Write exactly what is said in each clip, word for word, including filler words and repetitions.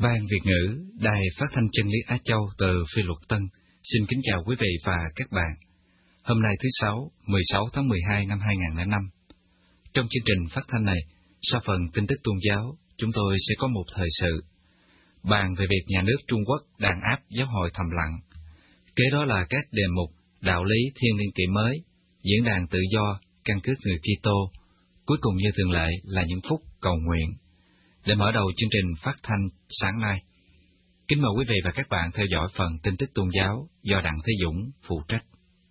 Ban Việt ngữ, Đài Phát thanh Chân lý Á Châu từ Phi Luật Tân, xin kính chào quý vị và các bạn. Hôm nay thứ Sáu, mười sáu tháng mười hai năm hai nghìn không trăm lẻ năm. Trong chương trình phát thanh này, sau phần tin tức tôn giáo, chúng tôi sẽ có một thời sự. Bàn về việc nhà nước Trung Quốc đàn áp giáo hội thầm lặng. Kế đó là các đề mục đạo lý thiên niên kỷ mới, diễn đàn tự do, căn cước người Kitô. Cuối cùng như thường lệ là những phút cầu nguyện. Để mở đầu chương trình phát thanh sáng nay, kính mời quý vị và các bạn theo dõi phần tin tức tôn giáo do Đặng Thế Dũng phụ trách.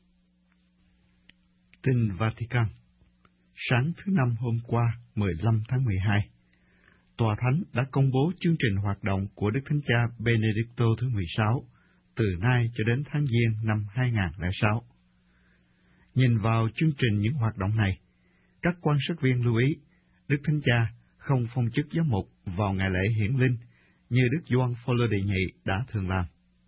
Tin Vatican. Sáng thứ Năm hôm qua, mười lăm tháng mười hai, Tòa Thánh đã công bố chương trình hoạt động của Đức Thánh Cha Benedicto thứ mười sáu, từ nay cho đến tháng Giêng năm hai nghìn không trăm lẻ sáu. Nhìn vào chương trình những hoạt động này, các quan sát viên lưu ý, Đức Thánh Cha không phong chức giám mục vào ngày lễ hiển linh như Đức Gioan Phaolô đệ nhị đã thường làm.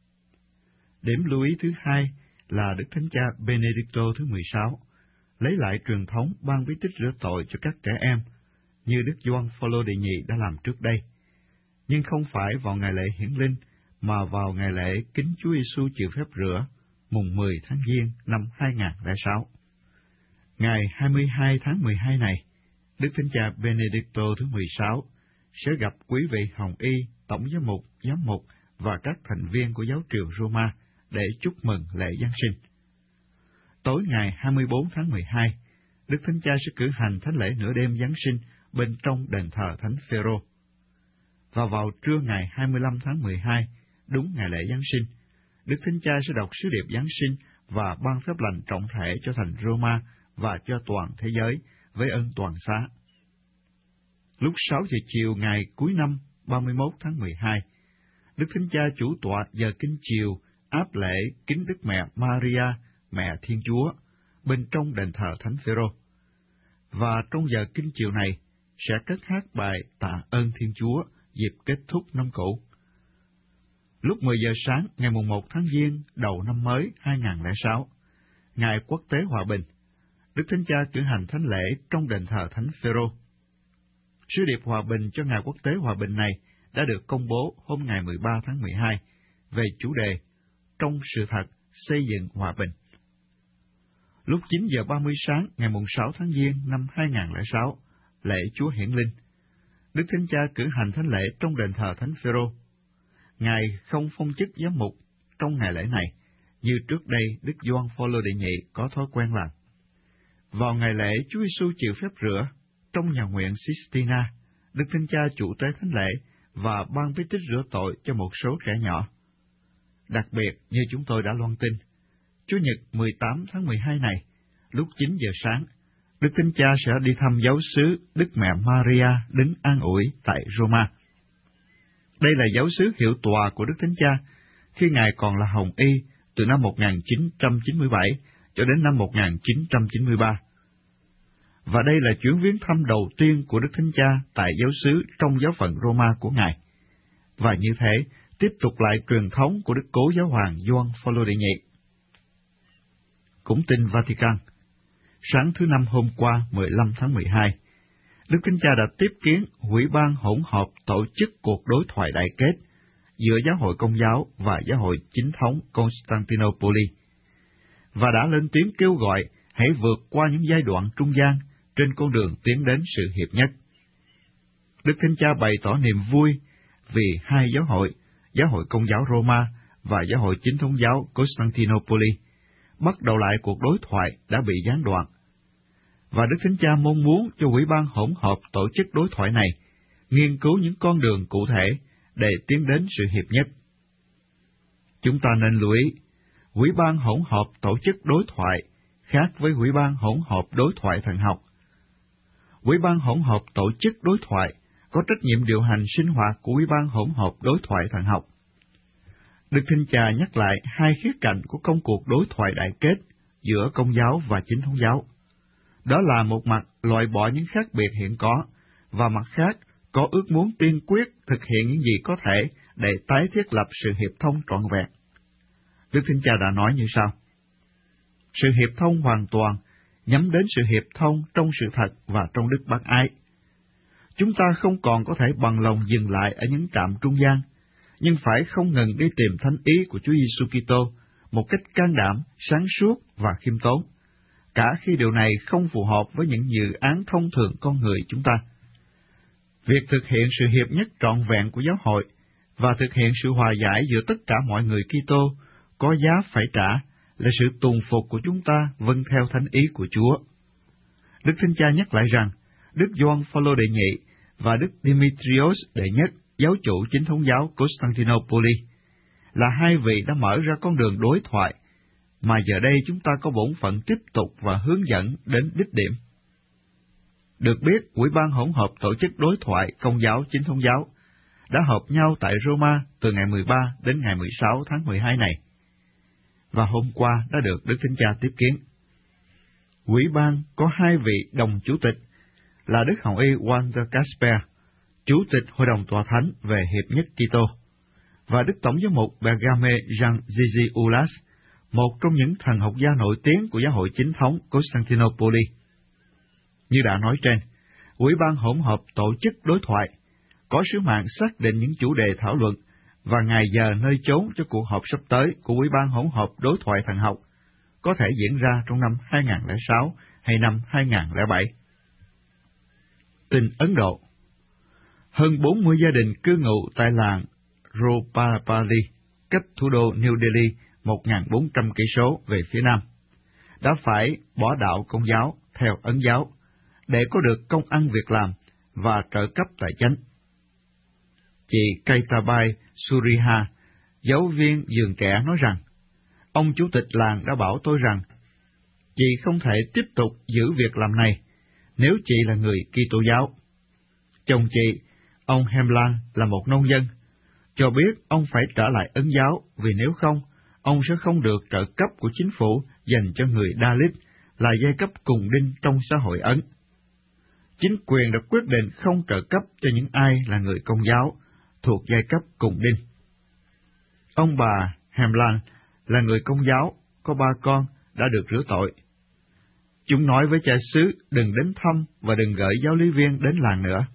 Điểm lưu ý thứ hai là Đức Thánh Cha Benedicto thứ mười sáu lấy lại truyền thống ban bí tích rửa tội cho các trẻ em như Đức Gioan Phaolô đệ nhị đã làm trước đây, nhưng không phải vào ngày lễ hiển linh mà vào ngày lễ kính Chúa Giêsu chịu phép rửa mùng mười tháng Giêng năm hai nghìn không trăm lẻ sáu. Ngày hai mươi hai tháng mười hai này, Đức Thánh Cha Benedicto thứ mười sáu sẽ gặp quý vị Hồng Y, Tổng giám mục, giám mục và các thành viên của giáo triều Roma để chúc mừng lễ Giáng sinh. Tối ngày hai mươi bốn tháng mười hai, Đức Thánh Cha sẽ cử hành thánh lễ nửa đêm Giáng sinh bên trong đền thờ Thánh Phêrô. Và vào trưa ngày hai mươi lăm tháng mười hai, đúng ngày lễ Giáng sinh, Đức Thánh Cha sẽ đọc sứ điệp Giáng sinh và ban phép lành trọng thể cho thành Roma và cho toàn thế giới với ơn toàn xá. Lúc sáu giờ chiều ngày cuối năm ba mươi mốt tháng mười hai, Đức Thánh Cha chủ tọa giờ kinh chiều áp lễ kính Đức Mẹ Maria, Mẹ Thiên Chúa, bên trong đền thờ Thánh Phêrô. Và trong giờ kinh chiều này sẽ cất hát bài tạ ơn Thiên Chúa dịp kết thúc năm cũ. Lúc mười giờ sáng ngày mùng một tháng Giêng đầu năm mới hai nghìn không trăm lẻ sáu, ngày Quốc tế Hòa bình, Đức Thánh Cha cử hành thánh lễ trong đền thờ Thánh Phêrô. Sứ điệp hòa bình cho ngày Quốc tế Hòa bình này đã được công bố hôm ngày mười ba tháng mười hai về chủ đề Trong sự thật xây dựng hòa bình. Lúc chín giờ ba mươi sáng ngày mùng sáu tháng Giêng năm hai nghìn không trăm lẻ sáu, lễ Chúa Hiển Linh, Đức Thánh Cha cử hành thánh lễ trong đền thờ Thánh Phêrô. Ngài không phong chức giám mục trong ngày lễ này, như trước đây Đức Gioan Phaolô đệ nhị có thói quen làm. Vào ngày lễ Chúa Giêsu chịu phép rửa trong nhà nguyện Sistina, Đức Thánh Cha chủ tế thánh lễ và ban bí tích rửa tội cho một số trẻ nhỏ. Đặc biệt như chúng tôi đã loan tin, Chủ nhật mười tám tháng mười hai này, lúc chín giờ sáng, Đức Thánh Cha sẽ đi thăm giáo xứ Đức Mẹ Maria đứng an ủi tại Roma. Đây là giáo xứ hiệu tòa của Đức Thánh Cha khi Ngài còn là Hồng Y từ năm một nghìn chín trăm chín mươi bảy cho đến năm một nghìn chín trăm chín mươi ba. Và đây là chuyến viếng thăm đầu tiên của Đức Thánh Cha tại giáo xứ trong giáo phận Roma của Ngài. Và như thế, tiếp tục lại truyền thống của Đức Cố Giáo hoàng Gioan Phaolô đệ nhị. Cũng tin Vatican. Sáng thứ Năm hôm qua, mười lăm tháng mười hai, Đức Thánh Cha đã tiếp kiến Ủy ban hỗn hợp tổ chức cuộc đối thoại đại kết giữa Giáo hội Công giáo và Giáo hội Chính thống Constantinople, và đã lên tiếng kêu gọi hãy vượt qua những giai đoạn trung gian trên con đường tiến đến sự hiệp nhất. Đức Thánh Cha bày tỏ niềm vui vì hai giáo hội, Giáo hội Công giáo Roma và Giáo hội Chính thống giáo Constantinople, bắt đầu lại cuộc đối thoại đã bị gián đoạn. Và Đức Thánh Cha mong muốn cho Ủy ban hỗn hợp tổ chức đối thoại này nghiên cứu những con đường cụ thể để tiến đến sự hiệp nhất. Chúng ta nên lưu ý, Ủy ban hỗn hợp tổ chức đối thoại khác với Ủy ban hỗn hợp đối thoại thần học. Ủy ban hỗn hợp tổ chức đối thoại có trách nhiệm điều hành sinh hoạt của Ủy ban hỗn hợp đối thoại thần học. Đức Thánh Cha nhắc lại hai khía cạnh của công cuộc đối thoại đại kết giữa Công giáo và Chính thống giáo. Đó là một mặt loại bỏ những khác biệt hiện có, và mặt khác có ước muốn tiên quyết thực hiện những gì có thể để tái thiết lập sự hiệp thông trọn vẹn. Đức Thánh Cha đã nói như sau: Sự hiệp thông hoàn toàn nhắm đến sự hiệp thông trong sự thật và trong đức bác ái. Chúng ta không còn có thể bằng lòng dừng lại ở những trạm trung gian, nhưng phải không ngừng đi tìm thánh ý của Chúa Giêsu Kitô một cách can đảm, sáng suốt và khiêm tốn, cả khi điều này không phù hợp với những dự án thông thường con người chúng ta. Việc thực hiện sự hiệp nhất trọn vẹn của giáo hội và thực hiện sự hòa giải giữa tất cả mọi người Kitô có giá phải trả là sự tùng phục của chúng ta vâng theo thánh ý của Chúa. Đức Thánh Cha nhắc lại rằng Đức Gioan Phaolô đệ nhị và Đức Demetrios đệ nhất, giáo chủ chính thống giáo Constantinople, là hai vị đã mở ra con đường đối thoại, mà giờ đây chúng ta có bổn phận tiếp tục và hướng dẫn đến đích điểm. Được biết, Ủy ban hỗn hợp tổ chức đối thoại Công giáo chính thống giáo đã họp nhau tại Roma từ ngày mười ba đến ngày mười sáu tháng mười hai này, và hôm qua đã được Đức Thánh Cha tiếp kiến. Ủy ban có hai vị đồng chủ tịch là Đức Hồng Y Walter Casper, Chủ tịch Hội đồng Tòa Thánh về Hiệp nhất Kitô, và Đức Tổng giám mục Bergame Jean Gigi Ulas, một trong những thần học gia nổi tiếng của giáo hội chính thống Constantinople. Như đã nói trên, Ủy ban hỗn hợp tổ chức đối thoại có sứ mạng xác định những chủ đề thảo luận và ngày giờ nơi chốn cho cuộc họp sắp tới của Ủy ban hỗn hợp đối thoại thần học có thể diễn ra trong năm hai nghìn không trăm lẻ sáu hay năm hai nghìn không trăm lẻ bảy. Tin Ấn Độ. Hơn bốn mươi gia đình cư ngụ tại làng Ropapali, cách thủ đô New Delhi một nghìn bốn trăm cây số về phía nam, đã phải bỏ đạo Công giáo theo Ấn giáo để có được công ăn việc làm và trợ cấp tài chánh. Chị Kaitabai Suriha, giáo viên vườn trẻ, nói rằng, ông chủ tịch làng đã bảo tôi rằng, chị không thể tiếp tục giữ việc làm này nếu chị là người Kitô giáo. Chồng chị, ông Hemlan, là một nông dân, cho biết ông phải trở lại Ấn giáo vì nếu không, ông sẽ không được trợ cấp của chính phủ dành cho người Dalit, là giai cấp cùng đinh trong xã hội Ấn. Chính quyền đã quyết định không trợ cấp cho những ai là người Công giáo thuộc giai cấp cùng đinh. Ông bà Hemlan là người Công giáo, có ba con, đã được rửa tội. Chúng nói với cha xứ đừng đến thăm và đừng gửi giáo lý viên đến làng nữa.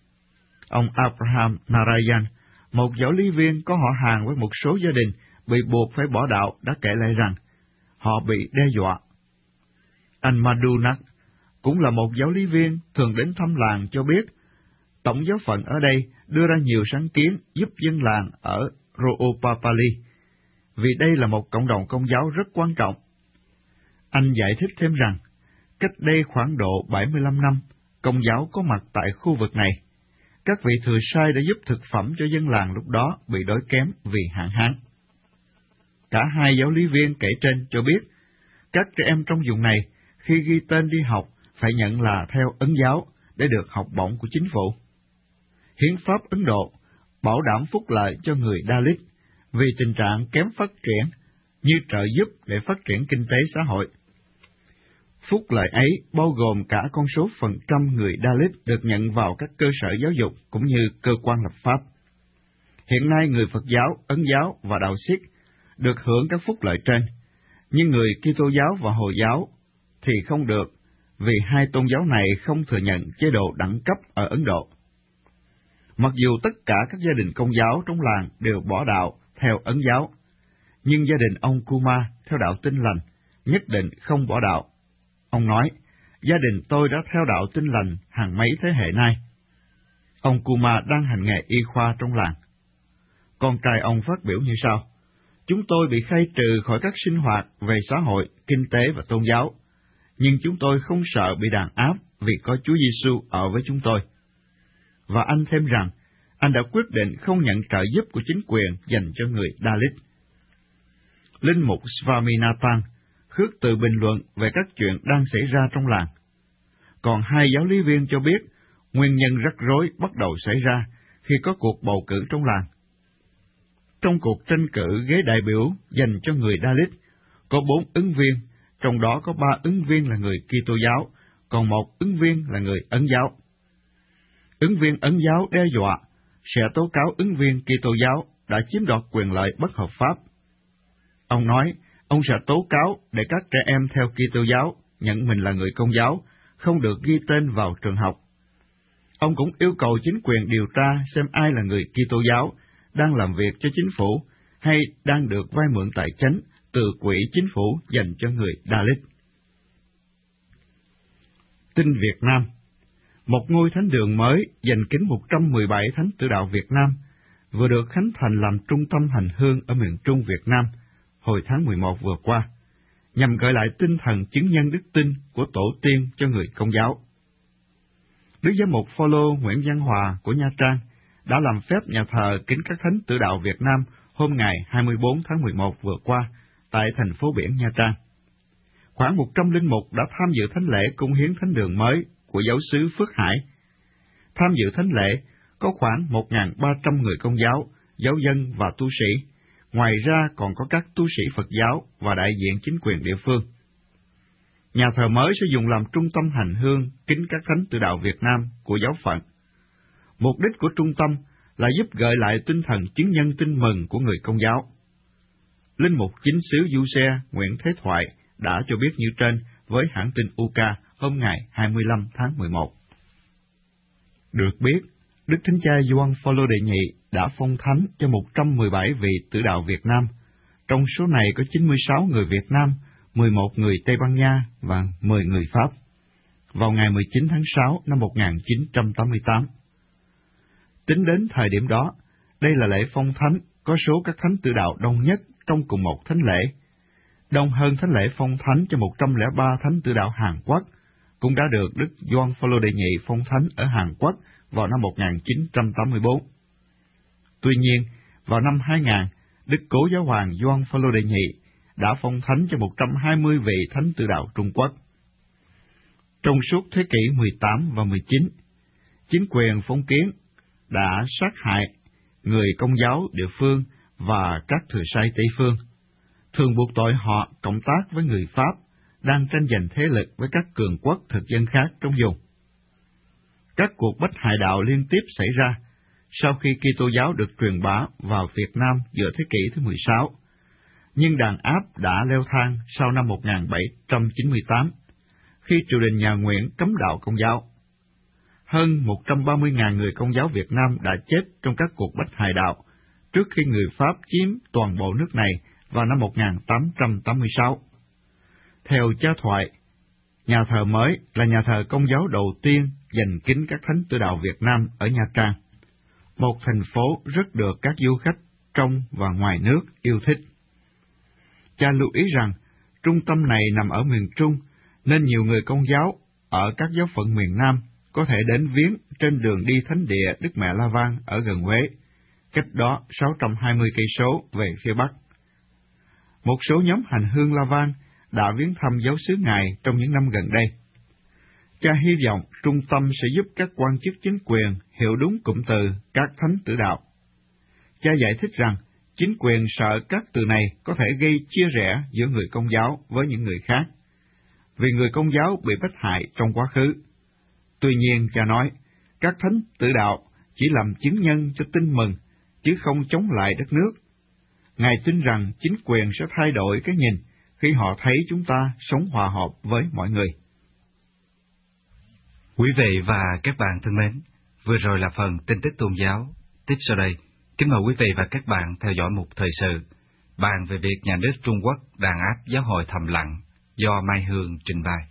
Ông Abraham Narayan, một giáo lý viên có họ hàng với một số gia đình bị buộc phải bỏ đạo, đã kể lại rằng họ bị đe dọa. Anh Madhunak, cũng là một giáo lý viên thường đến thăm làng, cho biết tổng giáo phận ở đây đưa ra nhiều sáng kiến giúp dân làng ở Ropapali, vì đây là một cộng đồng Công giáo rất quan trọng. Anh giải thích thêm rằng, cách đây khoảng độ bảy mươi lăm năm, Công giáo có mặt tại khu vực này. Các vị thừa sai đã giúp thực phẩm cho dân làng lúc đó bị đói kém vì hạn hán. Cả hai giáo lý viên kể trên cho biết, các trẻ em trong vùng này khi ghi tên đi học phải nhận là theo Ấn giáo để được học bổng của chính phủ. Hiến pháp Ấn Độ bảo đảm phúc lợi cho người Dalit vì tình trạng kém phát triển, như trợ giúp để phát triển kinh tế xã hội. Phúc lợi ấy bao gồm cả con số phần trăm người Dalit được nhận vào các cơ sở giáo dục cũng như cơ quan lập pháp. Hiện nay người Phật giáo, Ấn giáo và Đạo Sikh được hưởng các phúc lợi trên, nhưng người Kitô giáo và Hồi giáo thì không được, vì hai tôn giáo này không thừa nhận chế độ đẳng cấp ở Ấn Độ. Mặc dù tất cả các gia đình Công giáo trong làng đều bỏ đạo theo Ấn giáo, nhưng gia đình ông Kuma theo đạo Tin lành nhất định không bỏ đạo. Ông nói, gia đình tôi đã theo đạo Tin lành hàng mấy thế hệ nay. Ông Kuma đang hành nghề y khoa trong làng. Con trai ông phát biểu như sau: chúng tôi bị khai trừ khỏi các sinh hoạt về xã hội, kinh tế và tôn giáo, nhưng chúng tôi không sợ bị đàn áp vì có Chúa Giêsu ở với chúng tôi. Và anh thêm rằng, anh đã quyết định không nhận trợ giúp của chính quyền dành cho người Dalit. Linh mục Swaminathan khước từ bình luận về các chuyện đang xảy ra trong làng. Còn hai giáo lý viên cho biết, nguyên nhân rắc rối bắt đầu xảy ra khi có cuộc bầu cử trong làng. Trong cuộc tranh cử ghế đại biểu dành cho người Dalit, có bốn ứng viên, trong đó có ba ứng viên là người Kitô giáo, còn một ứng viên là người Ấn giáo. Ứng viên Ấn giáo đe dọa sẽ tố cáo ứng viên Kitô giáo đã chiếm đoạt quyền lợi bất hợp pháp. Ông nói, ông sẽ tố cáo để các trẻ em theo Kitô giáo nhận mình là người Công giáo, không được ghi tên vào trường học. Ông cũng yêu cầu chính quyền điều tra xem ai là người Kitô giáo đang làm việc cho chính phủ hay đang được vay mượn tài chánh từ quỹ chính phủ dành cho người Dalit. Tin Việt Nam. Một ngôi thánh đường mới dành kính một trăm mười bảy thánh tử đạo Việt Nam vừa được khánh thành làm trung tâm hành hương ở miền Trung Việt Nam hồi tháng mười một vừa qua, nhằm gợi lại tinh thần chứng nhân đức tin của tổ tiên cho người Công giáo. Đức Giám mục Phô-lô Nguyễn Văn Hòa của Nha Trang đã làm phép nhà thờ kính các thánh tử đạo Việt Nam hôm ngày hai mươi bốn tháng mười một vừa qua tại thành phố biển Nha Trang. Khoảng một trăm linh mục đã tham dự thánh lễ cung hiến thánh đường mới của giáo xứ Phước Hải. Tham dự thánh lễ có khoảng một nghìn ba trăm người Công giáo, giáo dân và tu sĩ. Ngoài ra còn có các tu sĩ Phật giáo và đại diện chính quyền địa phương. Nhà thờ mới sẽ dùng làm trung tâm hành hương kính các thánh tử đạo Việt Nam của giáo phận. Mục đích của trung tâm là giúp gợi lại tinh thần chứng nhân tin mừng của người Công giáo. Linh mục chính xứ Du Xe Nguyễn Thế Thoại đã cho biết như trên với hãng tin u ca hôm ngày hai mươi lăm tháng mười một. Được biết, Đức Thánh Cha Gioan Phaolô đệ nhị đã phong thánh cho một trăm mười bảy vị tử đạo Việt Nam, trong số này có chín mươi sáu người Việt Nam, mười một người Tây Ban Nha và mười người Pháp, vào ngày mười chín tháng sáu năm một nghìn chín trăm tám mươi tám. Tính đến thời điểm đó, đây là lễ phong thánh có số các thánh tử đạo đông nhất trong cùng một thánh lễ, đông hơn thánh lễ phong thánh cho một trăm lẻ ba thánh tử đạo Hàn Quốc, cũng đã được Đức Gioan Phaolô đệ nhị phong thánh ở Hàn Quốc vào năm một nghìn chín trăm tám mươi bốn. Tuy nhiên, vào năm hai nghìn, Đức Cố Giáo hoàng Gioan Phaolô đệ nhị đã phong thánh cho một trăm hai mươi vị thánh tử đạo Trung Quốc. Trong suốt thế kỷ mười tám và mười chín, chính quyền phong kiến đã sát hại người Công giáo địa phương và các thừa sai Tây phương, thường buộc tội họ cộng tác với người Pháp đang tranh giành thế lực với các cường quốc thực dân khác trong vùng. Các cuộc bất hại đạo liên tiếp xảy ra sau khi Kitô giáo được truyền bá vào Việt Nam giữa thế kỷ thứ mười sáu, nhưng đàn áp đã leo thang sau năm một nghìn bảy trăm chín mươi tám, khi triều đình nhà Nguyễn cấm đạo Công giáo. Hơn một trăm ba mươi nghìn người Công giáo Việt Nam đã chết trong các cuộc bất hại đạo trước khi người Pháp chiếm toàn bộ nước này vào năm một nghìn tám trăm tám mươi sáu. Theo cha Thoại, nhà thờ mới là nhà thờ Công giáo đầu tiên dành kính các thánh tử đạo Việt Nam ở Nha Trang, một thành phố rất được các du khách trong và ngoài nước yêu thích. Cha lưu ý rằng, trung tâm này nằm ở miền Trung, nên nhiều người Công giáo ở các giáo phận miền Nam có thể đến viếng trên đường đi thánh địa Đức Mẹ La Vang ở gần Huế, cách đó sáu trăm hai mươi cây số về phía Bắc. Một số nhóm hành hương La Vang đã viếng thăm giáo xứ Ngài trong những năm gần đây. Cha hy vọng trung tâm sẽ giúp các quan chức chính quyền hiểu đúng cụm từ các thánh tử đạo. Cha giải thích rằng, chính quyền sợ các từ này có thể gây chia rẽ giữa người Công giáo với những người khác, vì người Công giáo bị bắt hại trong quá khứ. Tuy nhiên, cha nói, các thánh tử đạo chỉ làm chứng nhân cho tin mừng, chứ không chống lại đất nước. Ngài tin rằng chính quyền sẽ thay đổi cái nhìn khi họ thấy chúng ta sống hòa hợp với mọi người. Quý vị và các bạn thân mến, vừa rồi là phần tin tức tôn giáo. Tiếp sau đây, kính mời quý vị và các bạn theo dõi một thời sự bàn về việc nhà nước Trung Quốc đàn áp giáo hội thầm lặng do Mai Hương trình bày.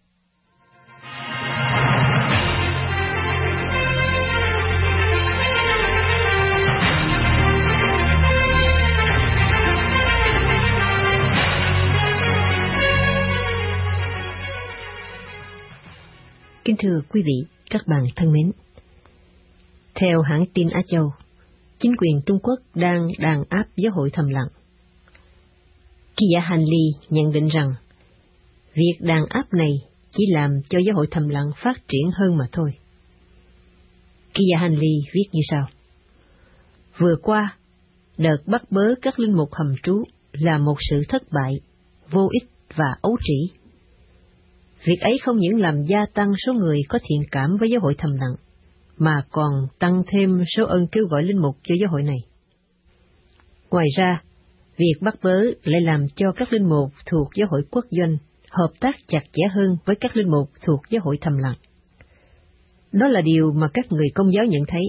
Kính thưa quý vị, các bạn thân mến. Theo hãng tin Á Châu, chính quyền Trung Quốc đang đàn áp giáo hội thầm lặng. Kỳ giả Hành Ly nhận định rằng, việc đàn áp này chỉ làm cho giáo hội thầm lặng phát triển hơn mà thôi. Kỳ giả Hành Ly viết như sau: Vừa qua, đợt bắt bớ các linh mục hầm trú là một sự thất bại, vô ích và ấu trĩ. Việc ấy không những làm gia tăng số người có thiện cảm với giáo hội thầm lặng, mà còn tăng thêm số ơn kêu gọi linh mục cho giáo hội này. Ngoài ra, việc bắt bớ lại làm cho các linh mục thuộc giáo hội quốc doanh hợp tác chặt chẽ hơn với các linh mục thuộc giáo hội thầm lặng. Đó là điều mà các người Công giáo nhận thấy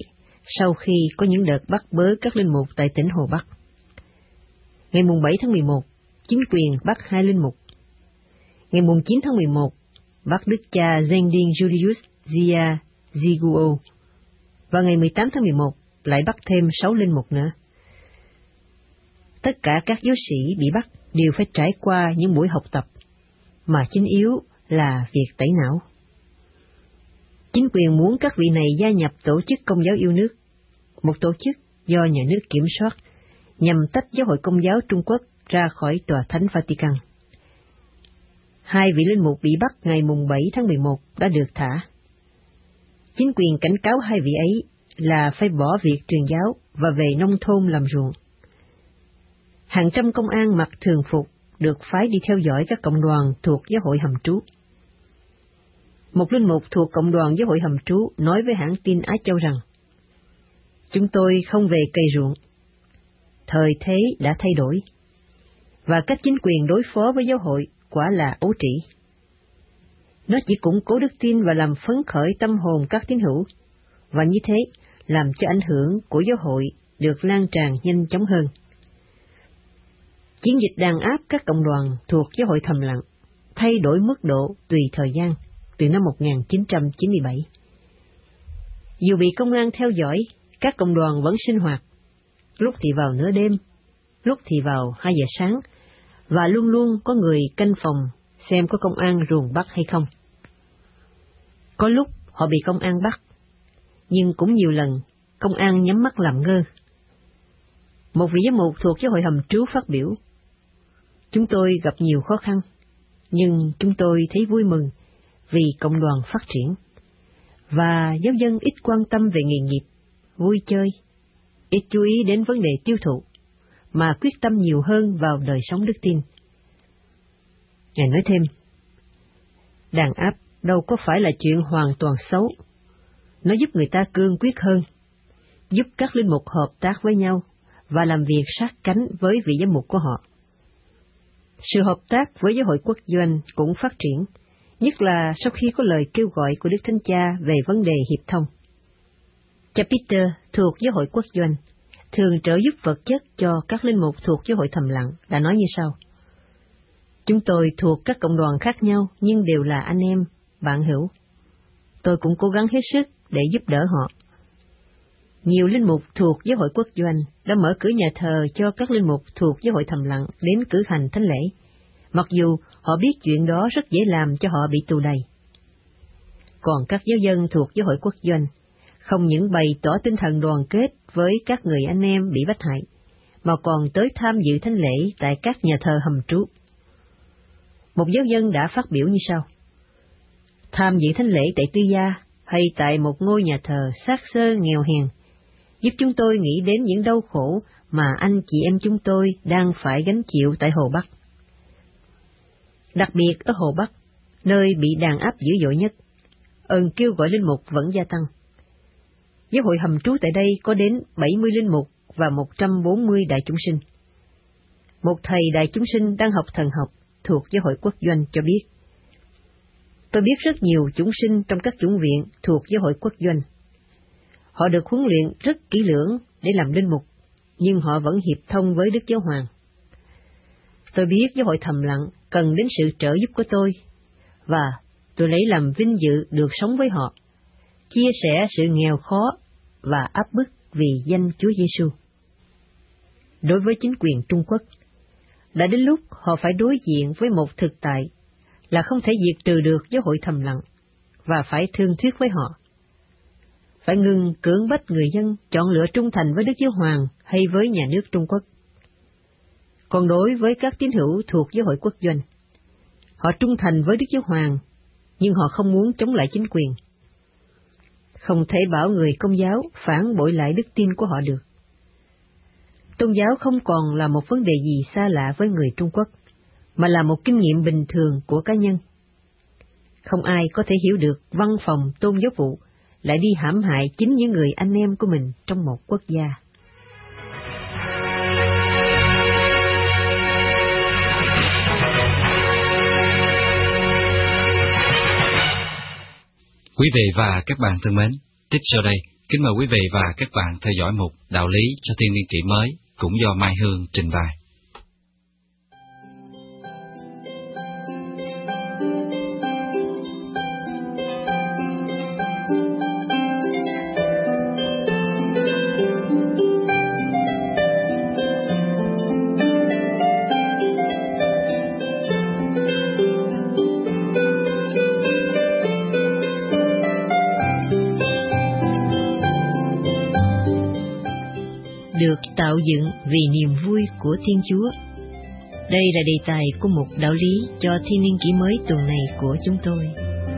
sau khi có những đợt bắt bớ các linh mục tại tỉnh Hồ Bắc. Ngày bảy tháng mười một, chính quyền bắt hai linh mục. Ngày chín tháng mười một, bắt đức cha Zending Julius Zia Ziguo, và ngày mười tám tháng mười một lại bắt thêm sáu linh mục nữa. Tất cả các giáo sĩ bị bắt đều phải trải qua những buổi học tập, mà chính yếu là việc tẩy não. Chính quyền muốn các vị này gia nhập tổ chức Công giáo yêu nước, một tổ chức do nhà nước kiểm soát, nhằm tách Giáo hội Công giáo Trung Quốc ra khỏi Tòa Thánh Vatican. Hai vị linh mục bị bắt ngày bảy tháng mười một đã được thả. Chính quyền cảnh cáo hai vị ấy là phải bỏ việc truyền giáo và về nông thôn làm ruộng. Hàng trăm công an mặc thường phục được phái đi theo dõi các cộng đoàn thuộc Giáo hội Hầm Trú. Một linh mục thuộc cộng đoàn Giáo hội Hầm Trú nói với hãng tin Á Châu rằng: "Chúng tôi không về cày ruộng. Thời thế đã thay đổi, và các chính quyền đối phó với giáo hội quả là ấu trĩ. Nó chỉ củng cố đức tin và làm phấn khởi tâm hồn các tín hữu, và như thế làm cho ảnh hưởng của giáo hội được lan tràn nhanh chóng hơn." Chiến dịch đàn áp các cộng đoàn thuộc Giáo hội thầm lặng thay đổi mức độ tùy thời gian từ năm một nghìn chín trăm chín mươi bảy. Dù bị công an theo dõi, các cộng đoàn vẫn sinh hoạt, lúc thì vào nửa đêm, lúc thì vào hai giờ sáng, và luôn luôn có người canh phòng xem có công an ruồng bắt hay không. Có lúc họ bị công an bắt, nhưng cũng nhiều lần công an nhắm mắt làm ngơ. Một vị giám mục thuộc Giáo hội Hầm Trú phát biểu: "Chúng tôi gặp nhiều khó khăn, nhưng chúng tôi thấy vui mừng vì cộng đoàn phát triển, và giáo dân ít quan tâm về nghề nghiệp, vui chơi, ít chú ý đến vấn đề tiêu thụ, mà quyết tâm nhiều hơn vào đời sống đức tin." Ngài nói thêm: "Đàn áp đâu có phải là chuyện hoàn toàn xấu. Nó giúp người ta cương quyết hơn, giúp các linh mục hợp tác với nhau và làm việc sát cánh với vị giám mục của họ. Sự hợp tác với Giáo hội Quốc doanh cũng phát triển, nhất là sau khi có lời kêu gọi của Đức Thánh Cha về vấn đề hiệp thông. Cha Peter thuộc Giáo hội Quốc doanh thường trợ giúp vật chất cho các linh mục thuộc Giáo hội thầm lặng đã nói như sau: Chúng tôi thuộc các cộng đoàn khác nhau nhưng đều là anh em, bạn hữu. Tôi cũng cố gắng hết sức để giúp đỡ họ. Nhiều linh mục thuộc Giáo hội Quốc doanh đã mở cửa nhà thờ cho các linh mục thuộc Giáo hội thầm lặng đến cử hành thánh lễ, mặc dù họ biết chuyện đó rất dễ làm cho họ bị tù đày. Còn các giáo dân thuộc Giáo hội Quốc doanh không những bày tỏ tinh thần đoàn kết với các người anh em bị bắt hại, mà còn tới tham dự thánh lễ tại các nhà thờ hầm trú. Một giáo dân đã phát biểu như sau: Tham dự thánh lễ tại tư gia hay tại một ngôi nhà thờ xác xơ nghèo hèn giúp chúng tôi nghĩ đến những đau khổ mà anh chị em chúng tôi đang phải gánh chịu tại Hồ Bắc. Đặc biệt ở Hồ Bắc, nơi bị đàn áp dữ dội nhất, ơn kêu gọi linh mục vẫn gia tăng. Giáo hội hầm trú tại đây có đến bảy mươi linh mục và một trăm bốn mươi đại chúng sinh. Một thầy đại chúng sinh đang học thần học thuộc Giáo hội Quốc doanh cho biết: Tôi biết rất nhiều chúng sinh trong các chủng viện thuộc Giáo hội Quốc doanh. Họ được huấn luyện rất kỹ lưỡng để làm linh mục, nhưng họ vẫn hiệp thông với Đức Giáo Hoàng. Tôi biết Giáo hội thầm lặng cần đến sự trợ giúp của tôi, và tôi lấy làm vinh dự được sống với họ, chia sẻ sự nghèo khó và áp bức vì danh Chúa Giêsu. Đối với chính quyền Trung Quốc, đã đến lúc họ phải đối diện với một thực tại là không thể diệt trừ được Giáo hội thầm lặng, và phải thương thuyết với họ. Phải ngừng cưỡng bách người dân chọn lựa trung thành với Đức Giáo Hoàng hay với nhà nước Trung Quốc. Còn đối với các tín hữu thuộc Giáo hội Quốc doanh, họ trung thành với Đức Giáo Hoàng, nhưng họ không muốn chống lại chính quyền. Không thể bảo người Công giáo phản bội lại đức tin của họ được. Tôn giáo không còn là một vấn đề gì xa lạ với người Trung Quốc, mà là một kinh nghiệm bình thường của cá nhân. Không ai có thể hiểu được văn phòng tôn giáo vụ lại đi hãm hại chính những người anh em của mình trong một quốc gia. Quý vị và các bạn thân mến, tiếp sau đây Kính mời quý vị và các bạn theo dõi mục Đạo lý cho thiên niên kỷ mới, cũng do Mai Hương trình bày. Được tạo dựng vì niềm vui của Thiên Chúa. Đây là đề tài của mục Đạo lý cho thiên niên kỷ mới tuần này của chúng tôi.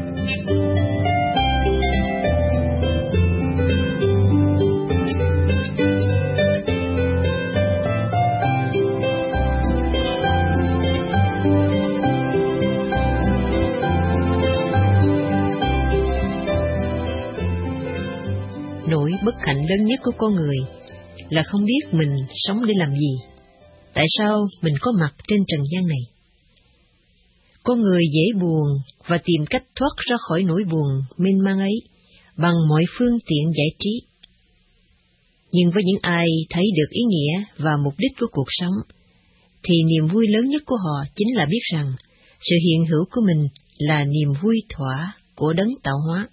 Nỗi bất hạnh lớn nhất của con người là không biết mình sống để làm gì, tại sao mình có mặt trên trần gian này. Con người dễ buồn và tìm cách thoát ra khỏi nỗi buồn mênh mang ấy bằng mọi phương tiện giải trí. Nhưng với những ai thấy được ý nghĩa và mục đích của cuộc sống, thì niềm vui lớn nhất của họ chính là biết rằng sự hiện hữu của mình là niềm vui thỏa của đấng tạo hóa.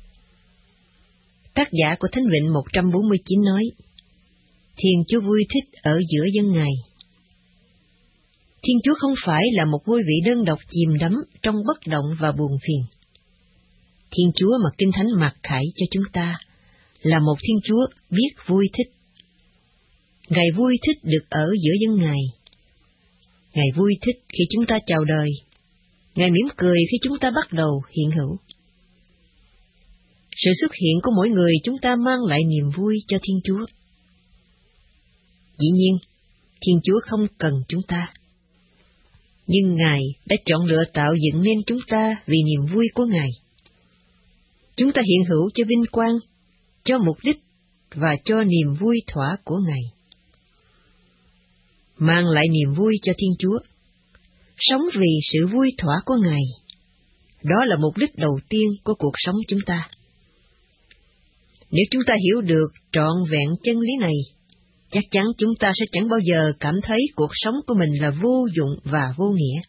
Tác giả của Thánh Vịnh một trăm bốn mươi chín nói: Thiên Chúa vui thích ở giữa dân Ngài. Thiên Chúa không phải là một ngôi vị đơn độc chìm đắm trong bất động và buồn phiền. Thiên Chúa mà Kinh Thánh mặc khải cho chúng ta là một Thiên Chúa biết vui thích. Ngài vui thích được ở giữa dân Ngài. Ngài vui thích khi chúng ta chào đời. Ngài mỉm cười khi chúng ta bắt đầu hiện hữu. Sự xuất hiện của mỗi người chúng ta mang lại niềm vui cho Thiên Chúa. Dĩ nhiên, Thiên Chúa không cần chúng ta. Nhưng Ngài đã chọn lựa tạo dựng nên chúng ta vì niềm vui của Ngài. Chúng ta hiện hữu cho vinh quang, cho mục đích và cho niềm vui thỏa của Ngài. Mang lại niềm vui cho Thiên Chúa. Sống vì sự vui thỏa của Ngài. Đó là mục đích đầu tiên của cuộc sống chúng ta. Nếu chúng ta hiểu được trọn vẹn chân lý này, chắc chắn chúng ta sẽ chẳng bao giờ cảm thấy cuộc sống của mình là vô dụng và vô nghĩa.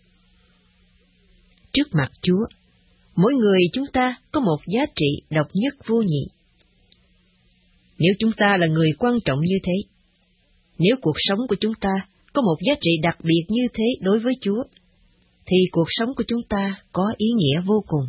Trước mặt Chúa, mỗi người chúng ta có một giá trị độc nhất vô nhị. Nếu chúng ta là người quan trọng như thế, nếu cuộc sống của chúng ta có một giá trị đặc biệt như thế đối với Chúa, thì cuộc sống của chúng ta có ý nghĩa vô cùng.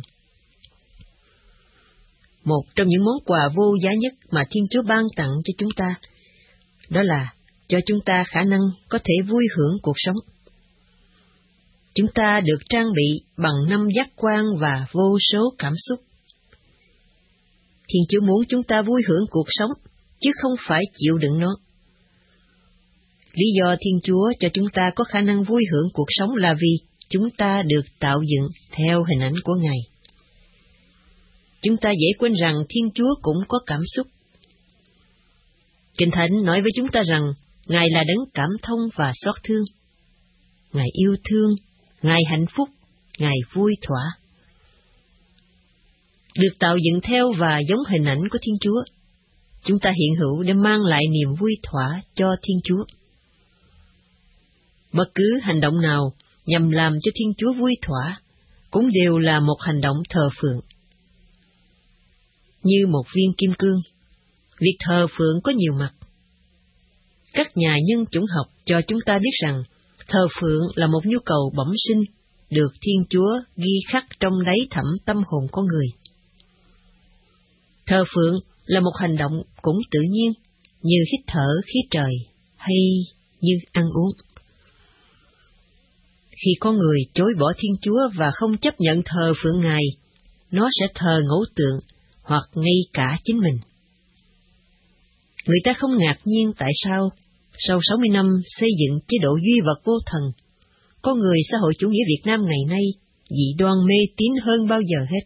Một trong những món quà vô giá nhất mà Thiên Chúa ban tặng cho chúng ta, đó là cho chúng ta khả năng có thể vui hưởng cuộc sống. Chúng ta được trang bị bằng năm giác quan và vô số cảm xúc. Thiên Chúa muốn chúng ta vui hưởng cuộc sống, chứ không phải chịu đựng nó. Lý do Thiên Chúa cho chúng ta có khả năng vui hưởng cuộc sống là vì chúng ta được tạo dựng theo hình ảnh của Ngài. Chúng ta dễ quên rằng Thiên Chúa cũng có cảm xúc. Kinh Thánh nói với chúng ta rằng Ngài là đấng cảm thông và xót thương. Ngài yêu thương, Ngài hạnh phúc, Ngài vui thỏa. Được tạo dựng theo và giống hình ảnh của Thiên Chúa, chúng ta hiện hữu để mang lại niềm vui thỏa cho Thiên Chúa. Bất cứ hành động nào nhằm làm cho Thiên Chúa vui thỏa cũng đều là một hành động thờ phượng. Như một viên kim cương, việc thờ phượng có nhiều mặt. Các nhà nhân chủng học cho chúng ta biết rằng thờ phượng là một nhu cầu bẩm sinh được Thiên Chúa ghi khắc trong đáy thẳm tâm hồn con người. Thờ phượng là một hành động cũng tự nhiên, như hít thở khí trời hay như ăn uống. Khi con người chối bỏ Thiên Chúa và không chấp nhận thờ phượng Ngài, nó sẽ thờ ngẫu tượng hoặc ngay cả chính mình. Người ta không ngạc nhiên tại sao, sau sáu mươi năm xây dựng chế độ duy vật vô thần, con người xã hội chủ nghĩa Việt Nam ngày nay dị đoan mê tín hơn bao giờ hết.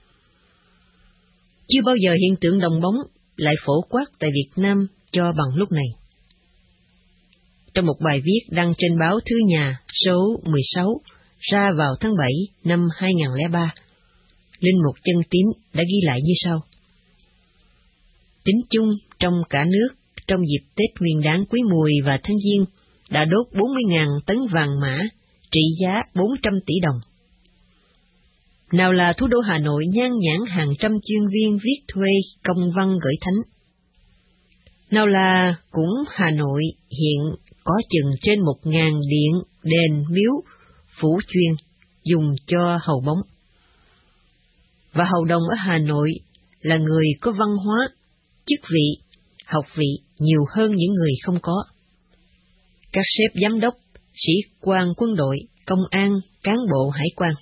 Chưa bao giờ hiện tượng đồng bóng lại phổ quát tại Việt Nam cho bằng lúc này. Trong một bài viết đăng trên báo Thư Nhà số mười sáu ra vào tháng bảy năm hai nghìn không trăm lẻ ba, Linh mục Chân Tín đã ghi lại như sau. Tính chung trong cả nước, trong dịp Tết Nguyên Đán Quý Mùi và Tháng Giêng, đã đốt bốn mươi nghìn tấn vàng mã, trị giá bốn trăm tỷ đồng. Nào là thủ đô Hà Nội nhan nhãn hàng trăm chuyên viên viết thuê công văn gửi thánh. Nào là cũng Hà Nội hiện có chừng trên một ngàn điện, đền, miếu, phủ chuyên, dùng cho hầu bóng. Và hầu đồng ở Hà Nội là người có văn hóa, chức vị, học vị nhiều hơn những người không có. Các sếp giám đốc, sĩ quan quân đội, công an, cán bộ hải quan.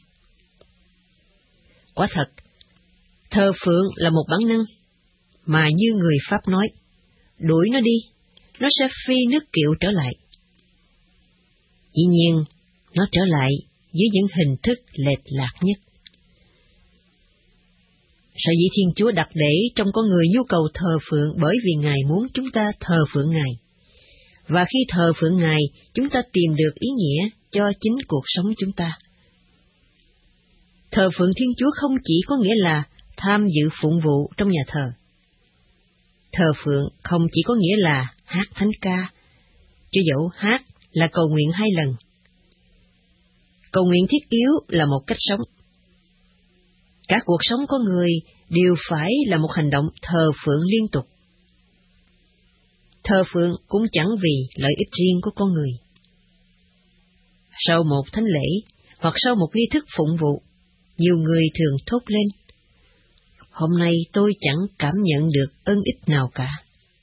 Quả thật, thờ phượng là một bản năng, mà như người Pháp nói, đuổi nó đi, nó sẽ phi nước kiệu trở lại. Dĩ nhiên, nó trở lại dưới những hình thức lệch lạc nhất. Sở dĩ Thiên Chúa đặt để trong con người nhu cầu thờ phượng bởi vì Ngài muốn chúng ta thờ phượng Ngài. Và khi thờ phượng Ngài, chúng ta tìm được ý nghĩa cho chính cuộc sống chúng ta. Thờ phượng Thiên Chúa không chỉ có nghĩa là tham dự phụng vụ trong nhà thờ. Thờ phượng không chỉ có nghĩa là hát thánh ca, cho dẫu hát là cầu nguyện hai lần. Cầu nguyện thiết yếu là một cách sống. Cả cuộc sống con người đều phải là một hành động thờ phượng liên tục. Thờ phượng cũng chẳng vì lợi ích riêng của con người. Sau một thánh lễ hoặc sau một nghi thức phụng vụ, nhiều người thường thốt lên: hôm nay tôi chẳng cảm nhận được ân ích nào cả.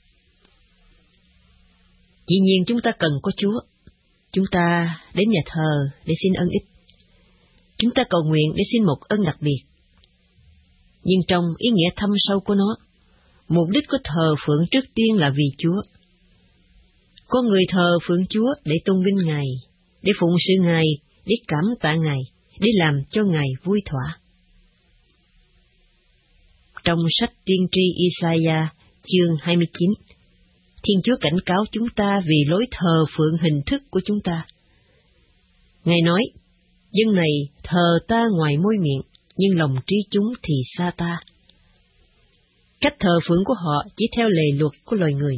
Dĩ nhiên chúng ta cần có Chúa. Chúng ta đến nhà thờ để xin ân ích. Chúng ta cầu nguyện để xin một ân đặc biệt. Nhưng trong ý nghĩa thâm sâu của nó, mục đích của thờ phượng trước tiên là vì Chúa. Có người thờ phượng Chúa để tôn vinh Ngài, để phụng sự Ngài, để cảm tạ Ngài, để làm cho Ngài vui thỏa. Trong sách tiên tri Isaiah chương hai mươi chín, Thiên Chúa cảnh cáo chúng ta vì lối thờ phượng hình thức của chúng ta. Ngài nói, dân này thờ ta ngoài môi miệng, nhưng lòng trí chúng thì xa ta. Cách thờ phượng của họ chỉ theo lề luật của loài người.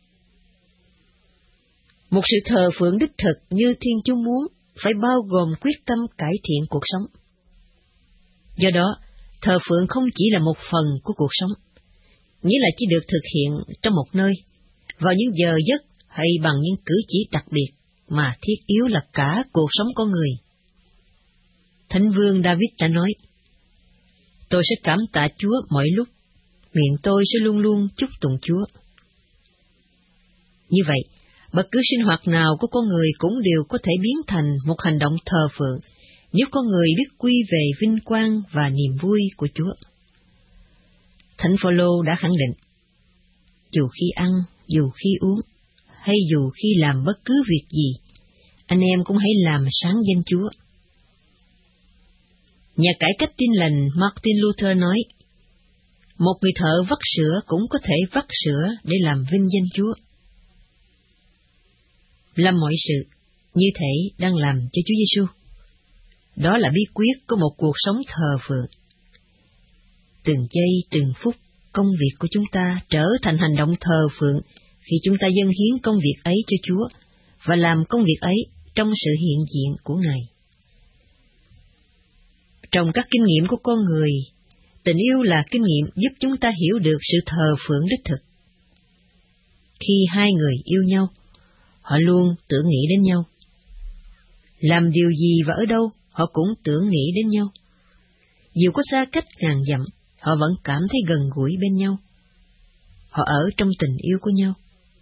Một sự thờ phượng đích thực như Thiên Chúa muốn phải bao gồm quyết tâm cải thiện cuộc sống. Do đó, thờ phượng không chỉ là một phần của cuộc sống, nghĩa là chỉ được thực hiện trong một nơi, vào những giờ giấc hay bằng những cử chỉ đặc biệt, mà thiết yếu là cả cuộc sống con người. Thánh vương David đã nói, tôi sẽ cảm tạ Chúa mọi lúc, miệng tôi sẽ luôn luôn chúc tụng Chúa. Như vậy, bất cứ sinh hoạt nào của con người cũng đều có thể biến thành một hành động thờ phượng, nếu con người biết quy về vinh quang và niềm vui của Chúa. Thánh Phaolô đã khẳng định, dù khi ăn, dù khi uống, hay dù khi làm bất cứ việc gì, anh em cũng hãy làm sáng danh Chúa. Nhà cải cách Tin lành Martin Luther nói, một người thợ vắt sữa cũng có thể vắt sữa để làm vinh danh Chúa. Làm mọi sự như thể đang làm cho Chúa Giêsu. Đó là bí quyết của một cuộc sống thờ phượng. Từng giây, từng phút, công việc của chúng ta trở thành hành động thờ phượng khi chúng ta dâng hiến công việc ấy cho Chúa và làm công việc ấy trong sự hiện diện của Ngài. Trong các kinh nghiệm của con người, tình yêu là kinh nghiệm giúp chúng ta hiểu được sự thờ phượng đích thực. Khi hai người yêu nhau, họ luôn tưởng nghĩ đến nhau. Làm điều gì và ở đâu, họ cũng tưởng nghĩ đến nhau. Dù có xa cách ngàn dặm, họ vẫn cảm thấy gần gũi bên nhau. Họ ở trong tình yêu của nhau.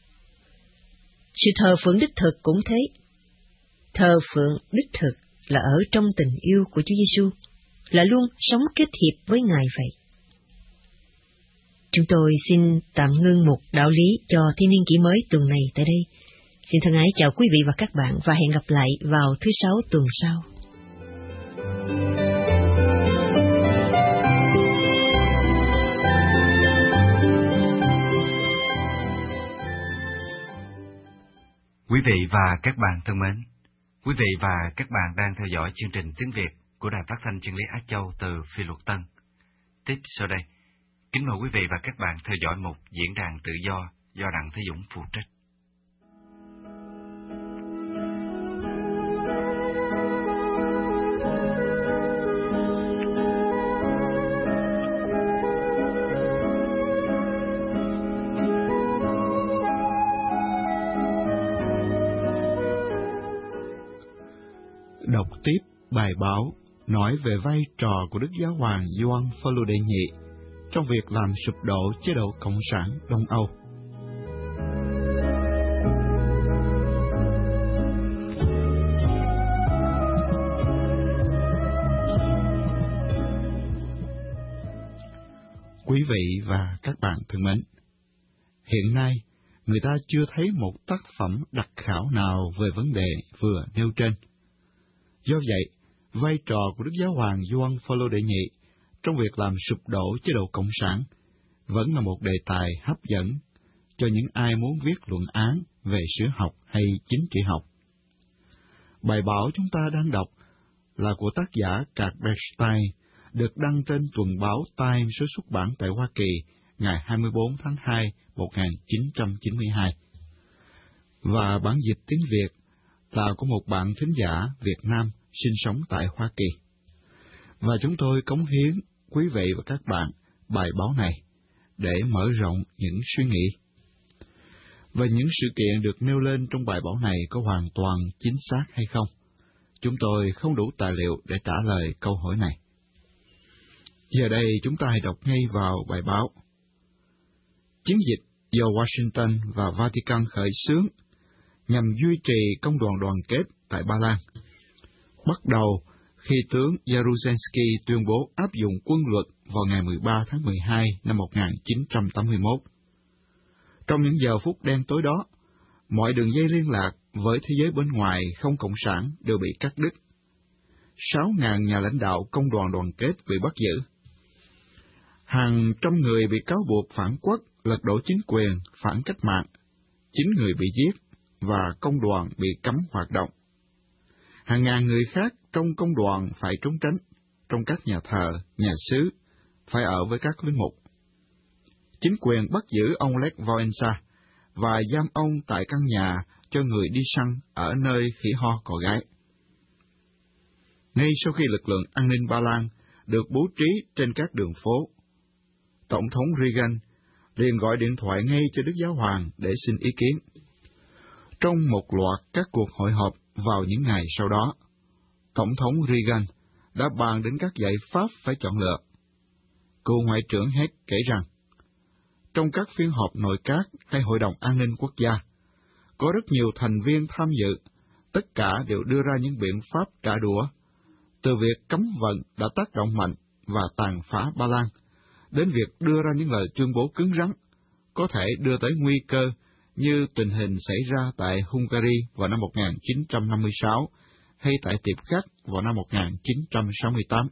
Sự thờ phượng đích thực cũng thế. Thờ phượng đích thực là ở trong tình yêu của Chúa Giêsu, là luôn sống kết hiệp với Ngài vậy. Chúng tôi xin tạm ngưng một đạo lý cho thiên niên kỷ mới tuần này tại đây. Xin thân ái chào quý vị và các bạn và hẹn gặp lại vào thứ Sáu tuần sau. Quý vị và các bạn thân mến, quý vị và các bạn đang theo dõi chương trình tiếng Việt của Đài Phát thanh Chân lý Á Châu từ Phi Luật Tân. Tiếp sau đây, Kính mời quý vị và các bạn theo dõi mục Diễn đàn tự do do Đặng Thế Dũng phụ trách. Đọc tiếp bài báo nói về vai trò của Đức Giáo hoàng Gioan Phaolô đệ nhị trong việc làm sụp đổ chế độ Cộng sản Đông Âu. Quý vị và các bạn thân mến, hiện nay người ta chưa thấy một tác phẩm đặc khảo nào về vấn đề vừa nêu trên. Do vậy, vai trò của Đức Giáo hoàng Gioan Phaolô đệ nhị trong việc làm sụp đổ chế độ Cộng sản vẫn là một đề tài hấp dẫn cho những ai muốn viết luận án về sử học hay chính trị học. Bài báo chúng ta đang đọc là của tác giả Kurt Bernstein, được đăng trên tuần báo Time số xuất bản tại Hoa Kỳ ngày hai mươi bốn tháng hai một nghìn chín trăm chín mươi hai. Và bản dịch tiếng Việt là của một bạn thính giả Việt Nam sinh sống tại Hoa Kỳ. Và chúng tôi cống hiến quý vị và các bạn bài báo này để mở rộng những suy nghĩ. Và những sự kiện được nêu lên trong bài báo này có hoàn toàn chính xác hay không? Chúng tôi không đủ tài liệu để trả lời câu hỏi này. Giờ đây chúng ta hãy đọc ngay vào bài báo. Chiến dịch do Washington và Vatican khởi xướng nhằm duy trì công đoàn đoàn kết tại Ba Lan bắt đầu khi tướng Jaruzelski tuyên bố áp dụng quân luật vào ngày mười ba tháng mười hai năm một nghìn chín trăm tám mươi mốt. Trong những giờ phút đen tối đó, mọi đường dây liên lạc với thế giới bên ngoài không cộng sản đều bị cắt đứt. Sáu ngàn nhà lãnh đạo công đoàn đoàn kết bị bắt giữ. Hàng trăm người bị cáo buộc phản quốc, lật đổ chính quyền, phản cách mạng. Chín người bị giết và công đoàn bị cấm hoạt động. Hàng ngàn người khác trong công đoàn phải trốn tránh, trong các nhà thờ, nhà xứ, phải ở với các linh mục. Chính quyền bắt giữ ông Lech Wałęsa và giam ông tại căn nhà cho người đi săn ở nơi khỉ ho cò gáy. Ngay sau khi lực lượng an ninh Ba Lan được bố trí trên các đường phố, Tổng thống Reagan liền gọi điện thoại ngay cho Đức Giáo hoàng để xin ý kiến. Trong một loạt các cuộc hội họp vào những ngày sau đó, Tổng thống Reagan đã bàn đến các giải pháp phải chọn lựa. Cựu Ngoại trưởng Heck kể rằng, trong các phiên họp nội các hay Hội đồng An ninh Quốc gia, có rất nhiều thành viên tham dự, tất cả đều đưa ra những biện pháp trả đũa, từ việc cấm vận đã tác động mạnh và tàn phá Ba Lan, đến việc đưa ra những lời tuyên bố cứng rắn, có thể đưa tới nguy cơ như tình hình xảy ra tại Hungary vào năm một nghìn chín trăm năm mươi sáu hay tại Tiệp Khắc vào năm một nghìn chín trăm sáu mươi tám.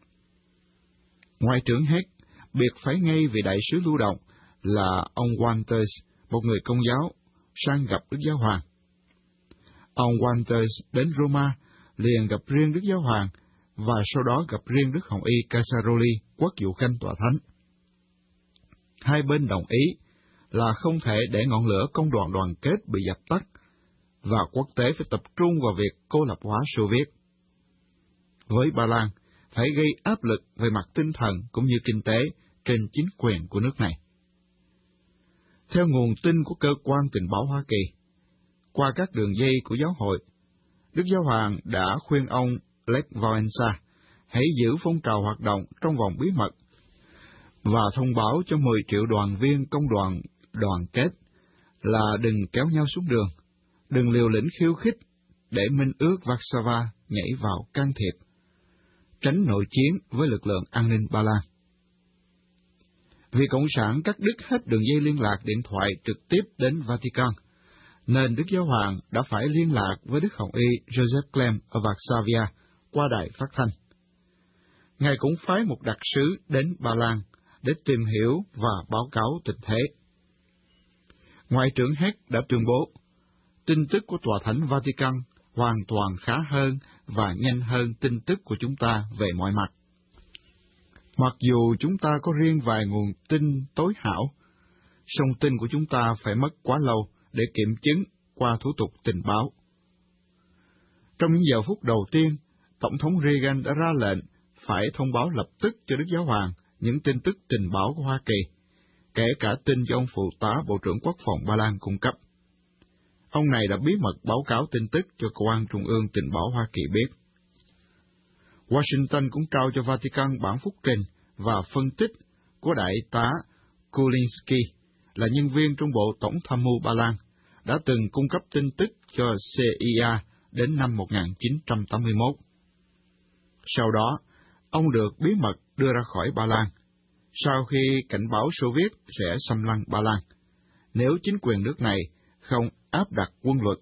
Ngoại trưởng Heck biệt phái ngay vị đại sứ lưu động là ông Walters, một người Công giáo, sang gặp Đức Giáo hoàng. Ông Walters đến Roma liền gặp riêng Đức Giáo hoàng và sau đó gặp riêng Đức Hồng Y Casaroli, quốc vụ khanh tòa thánh. Hai bên đồng ý là không thể để ngọn lửa công đoàn đoàn kết bị dập tắt, và quốc tế phải tập trung vào việc cô lập hóa Xô Viết. Với Ba Lan, phải gây áp lực về mặt tinh thần cũng như kinh tế trên chính quyền của nước này. Theo nguồn tin của cơ quan tình báo Hoa Kỳ, qua các đường dây của giáo hội, Đức Giáo hoàng đã khuyên ông Lech Wałęsa hãy giữ phong trào hoạt động trong vòng bí mật và thông báo cho mười triệu đoàn viên công đoàn đoàn kết là đừng kéo nhau xuống đường, đừng liều lĩnh khiêu khích để Minh ước Warsaw nhảy vào can thiệp, tránh nội chiến với lực lượng an ninh Ba Lan. Vì Cộng sản cắt đứt hết đường dây liên lạc điện thoại trực tiếp đến Vatican, nên Đức Giáo hoàng đã phải liên lạc với Đức Hồng Y Joseph Clem ở Warsaw qua đài phát thanh. Ngài cũng phái một đặc sứ đến Ba Lan để tìm hiểu và báo cáo tình thế. Ngoại trưởng Heck đã tuyên bố, tin tức của Tòa Thánh Vatican hoàn toàn khá hơn và nhanh hơn tin tức của chúng ta về mọi mặt. Mặc dù chúng ta có riêng vài nguồn tin tối hảo, song tin của chúng ta phải mất quá lâu để kiểm chứng qua thủ tục tình báo. Trong những giờ phút đầu tiên, Tổng thống Reagan đã ra lệnh phải thông báo lập tức cho Đức Giáo Hoàng những tin tức tình báo của Hoa Kỳ, kể cả tin do ông phụ tá Bộ trưởng Quốc phòng Ba Lan cung cấp. Ông này đã bí mật báo cáo tin tức cho Cơ quan Trung ương Tình báo Hoa Kỳ biết. Washington cũng trao cho Vatican bản phúc trình và phân tích của đại tá Kulinski, là nhân viên trong Bộ Tổng tham mưu Ba Lan, đã từng cung cấp tin tức cho xê i a đến năm một nghìn chín trăm tám mươi mốt. Sau đó, ông được bí mật đưa ra khỏi Ba Lan, sau khi cảnh báo Xô Viết sẽ xâm lăng Ba Lan, nếu chính quyền nước này không áp đặt quân luật.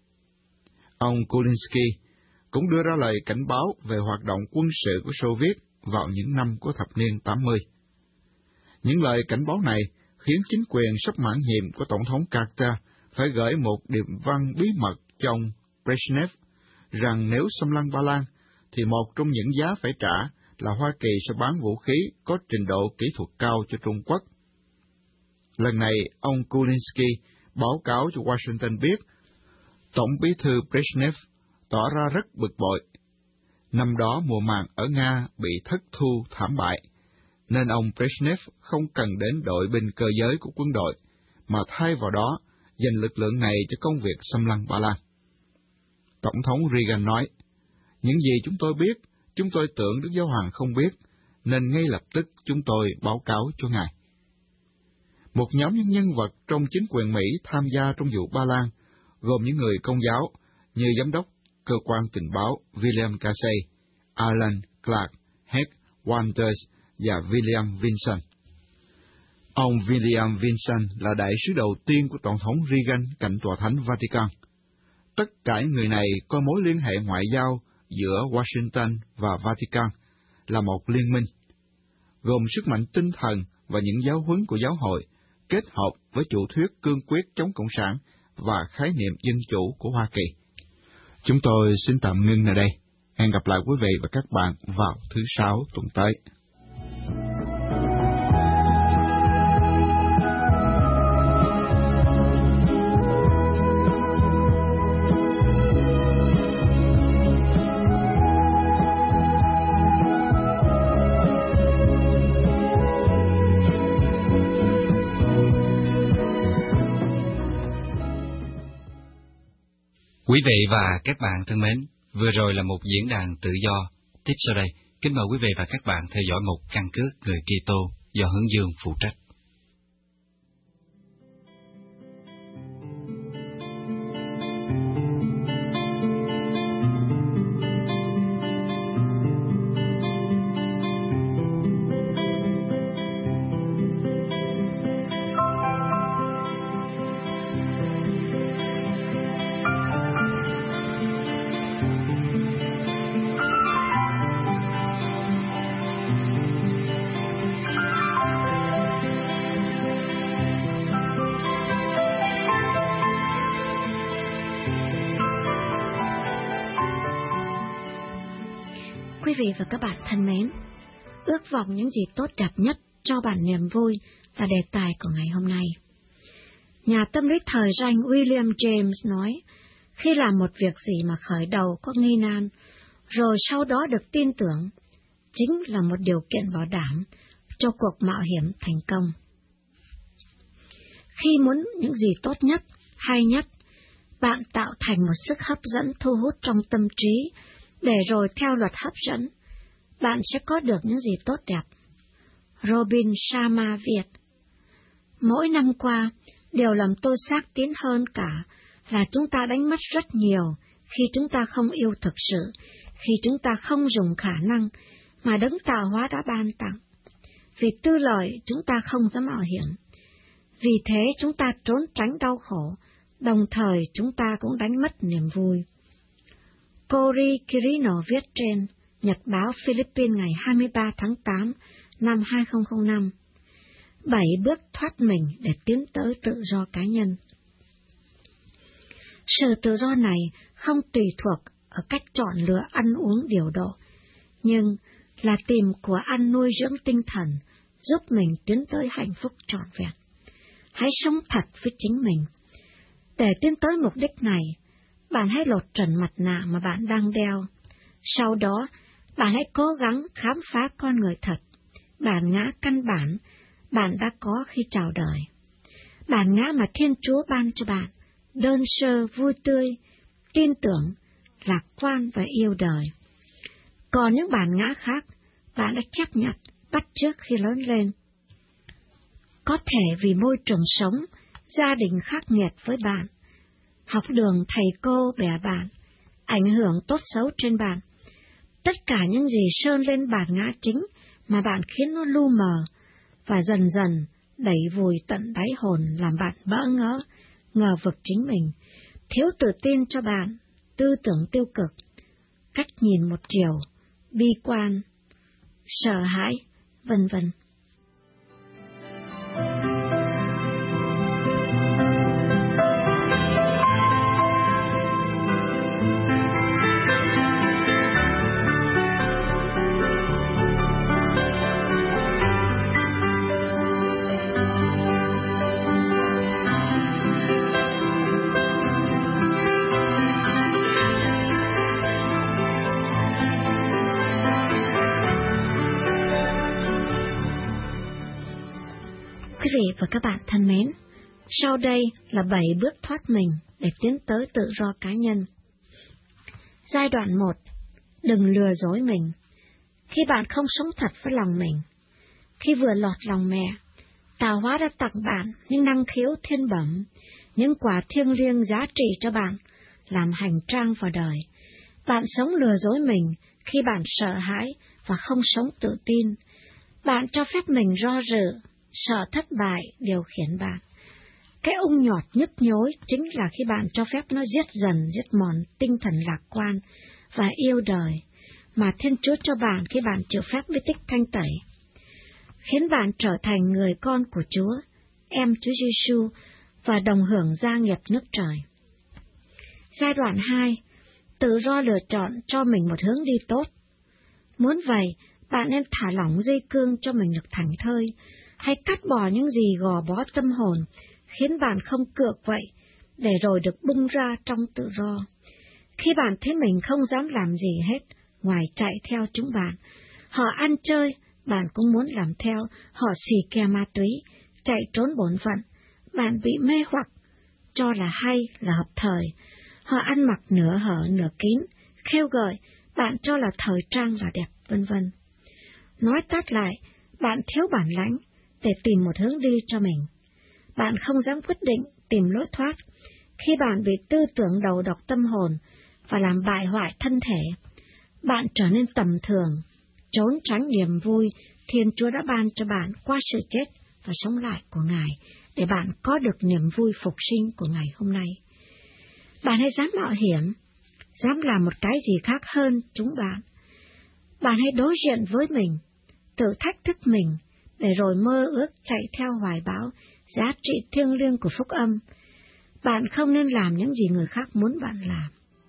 Ông Kulinski cũng đưa ra lời cảnh báo về hoạt động quân sự của Xô Viết vào những năm của thập niên tám mươi. Những lời cảnh báo này khiến chính quyền sắp mãn nhiệm của Tổng thống Carter phải gửi một điệp văn bí mật cho ông Brezhnev rằng nếu xâm lăng Ba Lan, thì một trong những giá phải trả là Hoa Kỳ sẽ bán vũ khí có trình độ kỹ thuật cao cho Trung Quốc. Lần này, ông Kulinski báo cáo cho Washington biết, Tổng bí thư Brezhnev tỏ ra rất bực bội. Năm đó mùa màng ở Nga bị thất thu thảm bại, nên ông Brezhnev không cần đến đội binh cơ giới của quân đội, mà thay vào đó dành lực lượng này cho công việc xâm lăng Ba Lan. Tổng thống Reagan nói, những gì chúng tôi biết, chúng tôi tưởng Đức Giáo Hoàng không biết, nên ngay lập tức chúng tôi báo cáo cho Ngài. Một nhóm những nhân vật trong chính quyền Mỹ tham gia trong vụ Ba Lan, gồm những người Công giáo như Giám đốc Cơ quan Tình báo William Casey, Alan Clark, Heck Walters và William Vinson. Ông William Vinson là đại sứ đầu tiên của Tổng thống Reagan cạnh Tòa Thánh Vatican. Tất cả người này có mối liên hệ ngoại giao giữa Washington và Vatican là một liên minh, gồm sức mạnh tinh thần và những giáo huấn của giáo hội, kết hợp với chủ thuyết cương quyết chống Cộng sản và khái niệm dân chủ của Hoa Kỳ. Chúng tôi xin tạm ngưng ở đây. Hẹn gặp lại quý vị và các bạn vào thứ Sáu tuần tới. Quý vị và các bạn thân mến, vừa rồi là một diễn đàn tự do. Tiếp sau đây, kính mời quý vị và các bạn theo dõi một căn cước người Kitô do Hướng Dương phụ trách. Quý vị và các bạn thân mến, ước vọng những gì tốt đẹp nhất cho bạn niềm vui là đề tài của ngày hôm nay. Nhà tâm lý thời danh William James nói, khi làm một việc gì mà khởi đầu có nghi nan, rồi sau đó được tin tưởng, chính là một điều kiện bảo đảm cho cuộc mạo hiểm thành công. Khi muốn những gì tốt nhất, hay nhất, bạn tạo thành một sức hấp dẫn thu hút trong tâm trí, để rồi theo luật hấp dẫn, bạn sẽ có được những gì tốt đẹp. Robin Sharma Việt. Mỗi năm qua, điều làm tôi xác tín hơn cả là chúng ta đánh mất rất nhiều khi chúng ta không yêu thực sự, khi chúng ta không dùng khả năng mà Đấng Tạo Hóa đã ban tặng. Vì tư lợi chúng ta không dám mạo hiểm. Vì thế chúng ta trốn tránh đau khổ, đồng thời chúng ta cũng đánh mất niềm vui. Cory Kirino viết trên Nhật báo Philippines ngày hai mươi ba tháng tám năm hai nghìn không trăm lẻ năm, bảy bước thoát mình để tiến tới tự do cá nhân. Sự tự do này không tùy thuộc ở cách chọn lựa ăn uống điều độ, nhưng là tìm của ăn nuôi dưỡng tinh thần, giúp mình tiến tới hạnh phúc trọn vẹn. Hãy sống thật với chính mình. Để tiến tới mục đích này, bạn hãy lột trần mặt nạ mà bạn đang đeo. Sau đó, bạn hãy cố gắng khám phá con người thật, bản ngã căn bản bạn đã có khi chào đời. Bản ngã mà Thiên Chúa ban cho bạn, đơn sơ, vui tươi, tin tưởng, lạc quan và yêu đời. Còn những bản ngã khác, bạn đã chấp nhận, bắt chước khi lớn lên. Có thể vì môi trường sống, gia đình khắc nghiệt với bạn, học đường thầy cô bè bạn, ảnh hưởng tốt xấu trên bạn. Tất cả những gì sơn lên bản ngã chính mà bạn khiến nó lu mờ, và dần dần đẩy vùi tận đáy hồn, làm bạn bỡ ngỡ, ngờ vực chính mình, thiếu tự tin cho bạn, tư tưởng tiêu cực, cách nhìn một chiều, bi quan, sợ hãi, vân vân. Quý vị và các bạn thân mến, sau đây là bảy bước thoát mình để tiến tới tự do cá nhân. Giai đoạn một. Đừng lừa dối mình. Khi bạn không sống thật với lòng mình, khi vừa lọt lòng mẹ, tạo hóa đã tặng bạn những năng khiếu thiên bẩm, những quả thiêng liêng giá trị cho bạn, làm hành trang vào đời. Bạn sống lừa dối mình khi bạn sợ hãi và không sống tự tin. Bạn cho phép mình do dự, sợ thất bại điều khiển bạn. Cái ung nhọt nhức nhối chính là khi bạn cho phép nó giết dần, giết mòn tinh thần lạc quan và yêu đời mà Thiên Chúa cho bạn khi bạn chịu phép bí tích thanh tẩy, khiến bạn trở thành người con của Chúa, em Chúa Giêsu và đồng hưởng gia nghiệp nước trời. Giai đoạn hai. Tự do lựa chọn cho mình một hướng đi tốt. Muốn vậy, bạn nên thả lỏng dây cương cho mình được thảnh thơi, hay cắt bỏ những gì gò bó tâm hồn, khiến bạn không cựa quậy, để rồi được bung ra trong tự do. Khi bạn thấy mình không dám làm gì hết, ngoài chạy theo chúng bạn, họ ăn chơi, bạn cũng muốn làm theo, họ xì ke ma túy, chạy trốn bổn phận, bạn bị mê hoặc, cho là hay, là hợp thời, họ ăn mặc nửa hở nửa kín, khêu gợi, bạn cho là thời trang là đẹp, vân vân. Nói tắt lại, bạn thiếu bản lãnh để tìm một hướng đi cho mình. Bạn không dám quyết định tìm lối thoát khi bạn bị tư tưởng đầu độc tâm hồn và làm bại hoại thân thể. Bạn trở nên tầm thường, trốn tránh niềm vui Thiên Chúa đã ban cho bạn qua sự chết và sống lại của Ngài, để bạn có được niềm vui phục sinh của ngày hôm nay. Bạn hãy dám mạo hiểm, dám làm một cái gì khác hơn chúng bạn. Bạn hãy đối diện với mình, tự thách thức mình, để rồi mơ ước chạy theo hoài bão giá trị thiêng liêng của phúc âm. Bạn không nên làm những gì người khác muốn bạn làm.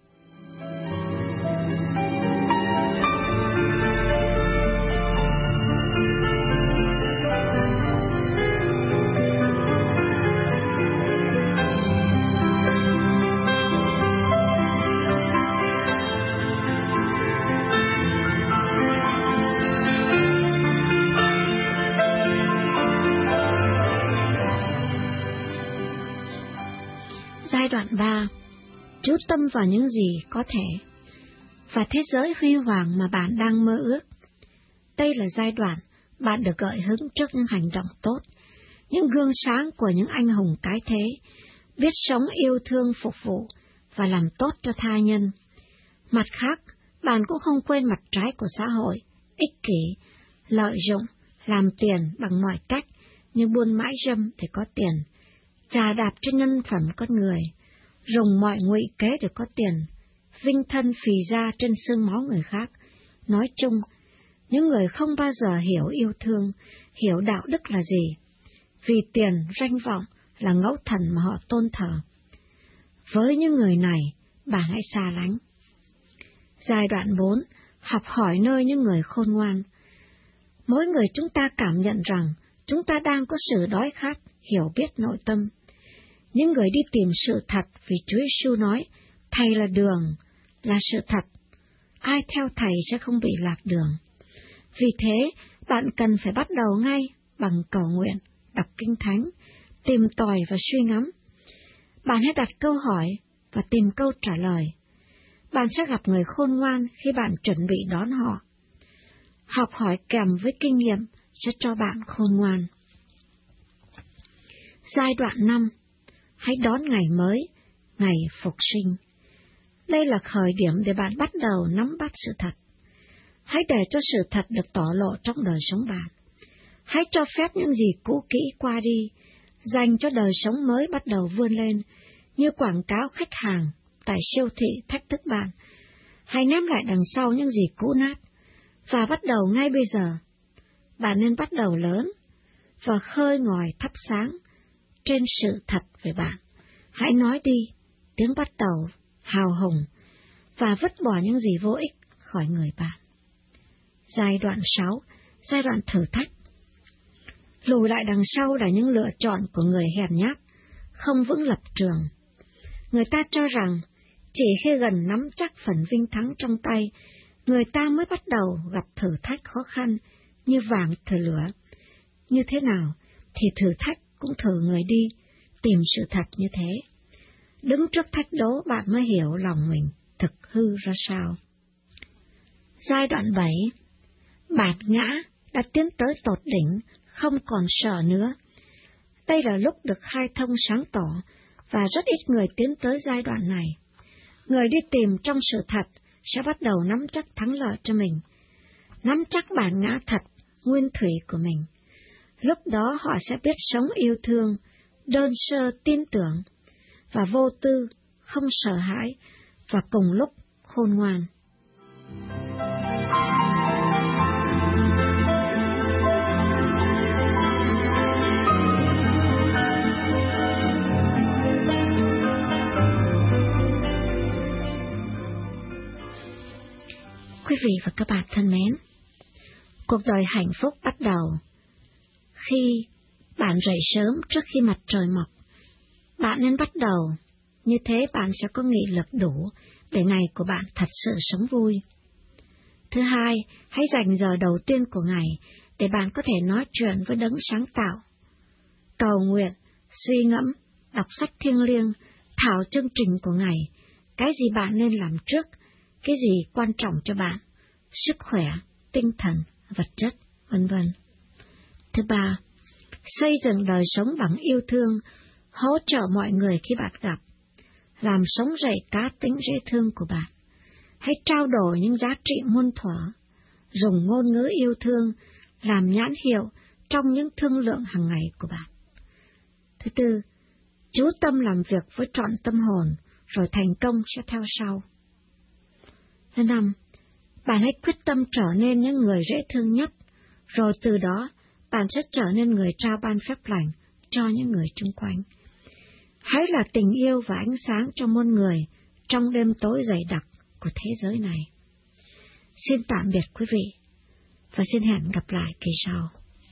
Giai đoạn ba. Chú tâm vào những gì có thể và thế giới huy hoàng mà bạn đang mơ ước. Đây là giai đoạn bạn được gợi hứng trước những hành động tốt, những gương sáng của những anh hùng cái thế, biết sống yêu thương phục vụ và làm tốt cho tha nhân. Mặt khác, bạn cũng không quên mặt trái của xã hội, ích kỷ, lợi dụng, làm tiền bằng mọi cách như buôn mãi dâm để có tiền, chà đạp trên nhân phẩm con người, dùng mọi ngụy kế để có tiền, vinh thân phì ra trên xương máu người khác. Nói chung, những người không bao giờ hiểu yêu thương, hiểu đạo đức là gì, vì tiền, danh vọng là ngẫu thần mà họ tôn thờ. Với những người này, bạn hãy xa lánh. Giai đoạn bốn. học hỏi nơi những người khôn ngoan. Mỗi người chúng ta cảm nhận rằng chúng ta đang có sự đói khát, hiểu biết nội tâm. Những người đi tìm sự thật vì Chúa Giêsu nói, Thầy là đường, là sự thật. Ai theo Thầy sẽ không bị lạc đường. Vì thế, bạn cần phải bắt đầu ngay bằng cầu nguyện, đọc Kinh Thánh, tìm tòi và suy ngẫm. Bạn hãy đặt câu hỏi và tìm câu trả lời. Bạn sẽ gặp người khôn ngoan khi bạn chuẩn bị đón họ. Học hỏi kèm với kinh nghiệm sẽ cho bạn khôn ngoan. Giai đoạn năm. Hãy đón ngày mới, ngày phục sinh. Đây là khởi điểm để bạn bắt đầu nắm bắt sự thật. Hãy để cho sự thật được tỏ lộ trong đời sống bạn. Hãy cho phép những gì cũ kỹ qua đi, dành cho đời sống mới bắt đầu vươn lên, như quảng cáo khách hàng tại siêu thị thách thức bạn. Hãy ném lại đằng sau những gì cũ nát, và bắt đầu ngay bây giờ. Bạn nên bắt đầu lớn, và khơi ngòi thắp sáng trên sự thật về bạn. Hãy nói đi tiếng bắt đầu hào hùng, và vứt bỏ những gì vô ích khỏi người bạn. Giai đoạn sáu. Giai đoạn thử thách. Lùi lại đằng sau là những lựa chọn của người hèn nhát, không vững lập trường. Người ta cho rằng chỉ khi gần nắm chắc phần vinh thắng trong tay, người ta mới bắt đầu gặp thử thách khó khăn như vàng thử lửa. Như thế nào thì thử thách cũng thử người đi, tìm sự thật như thế. Đứng trước thách đố bạn mới hiểu lòng mình thực hư ra sao. Giai đoạn bảy. Bản ngã đã tiến tới tột đỉnh, không còn sợ nữa. Đây là lúc được khai thông sáng tỏ, và rất ít người tiến tới giai đoạn này. Người đi tìm trong sự thật sẽ bắt đầu nắm chắc thắng lợi cho mình, nắm chắc bản ngã thật, nguyên thủy của mình. Lúc đó họ sẽ biết sống yêu thương, đơn sơ tin tưởng, và vô tư, không sợ hãi, và cùng lúc khôn ngoan. Quý vị và các bạn thân mến, cuộc đời hạnh phúc bắt đầu khi bạn dậy sớm trước khi mặt trời mọc. Bạn nên bắt đầu, như thế bạn sẽ có nghị lực đủ để ngày của bạn thật sự sống vui. Thứ hai, hãy dành giờ đầu tiên của ngày để bạn có thể nói chuyện với Đấng sáng tạo. Cầu nguyện, suy ngẫm, đọc sách thiêng liêng, thảo chương trình của ngày, cái gì bạn nên làm trước, cái gì quan trọng cho bạn, sức khỏe, tinh thần, vật chất, vân vân. Thứ ba, xây dựng đời sống bằng yêu thương, hỗ trợ mọi người khi bạn gặp, làm sống dậy cá tính dễ thương của bạn. Hãy trao đổi những giá trị muôn thuở, dùng ngôn ngữ yêu thương, làm nhãn hiệu trong những thương lượng hàng ngày của bạn. Thứ tư, chú tâm làm việc với trọn tâm hồn, rồi thành công sẽ theo sau. Thứ năm, bạn hãy quyết tâm trở nên những người dễ thương nhất, rồi từ đó bạn sẽ trở nên người trao ban phép lành cho những người chung quanh. Hãy là tình yêu và ánh sáng cho muôn người trong đêm tối dày đặc của thế giới này. Xin tạm biệt quý vị, và xin hẹn gặp lại kỳ sau.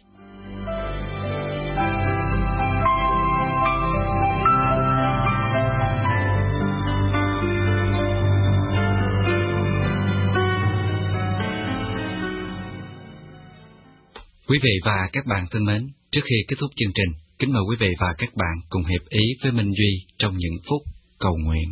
Quý vị và các bạn thân mến, trước khi kết thúc chương trình, kính mời quý vị và các bạn cùng hiệp ý với Minh Duy trong những phút cầu nguyện.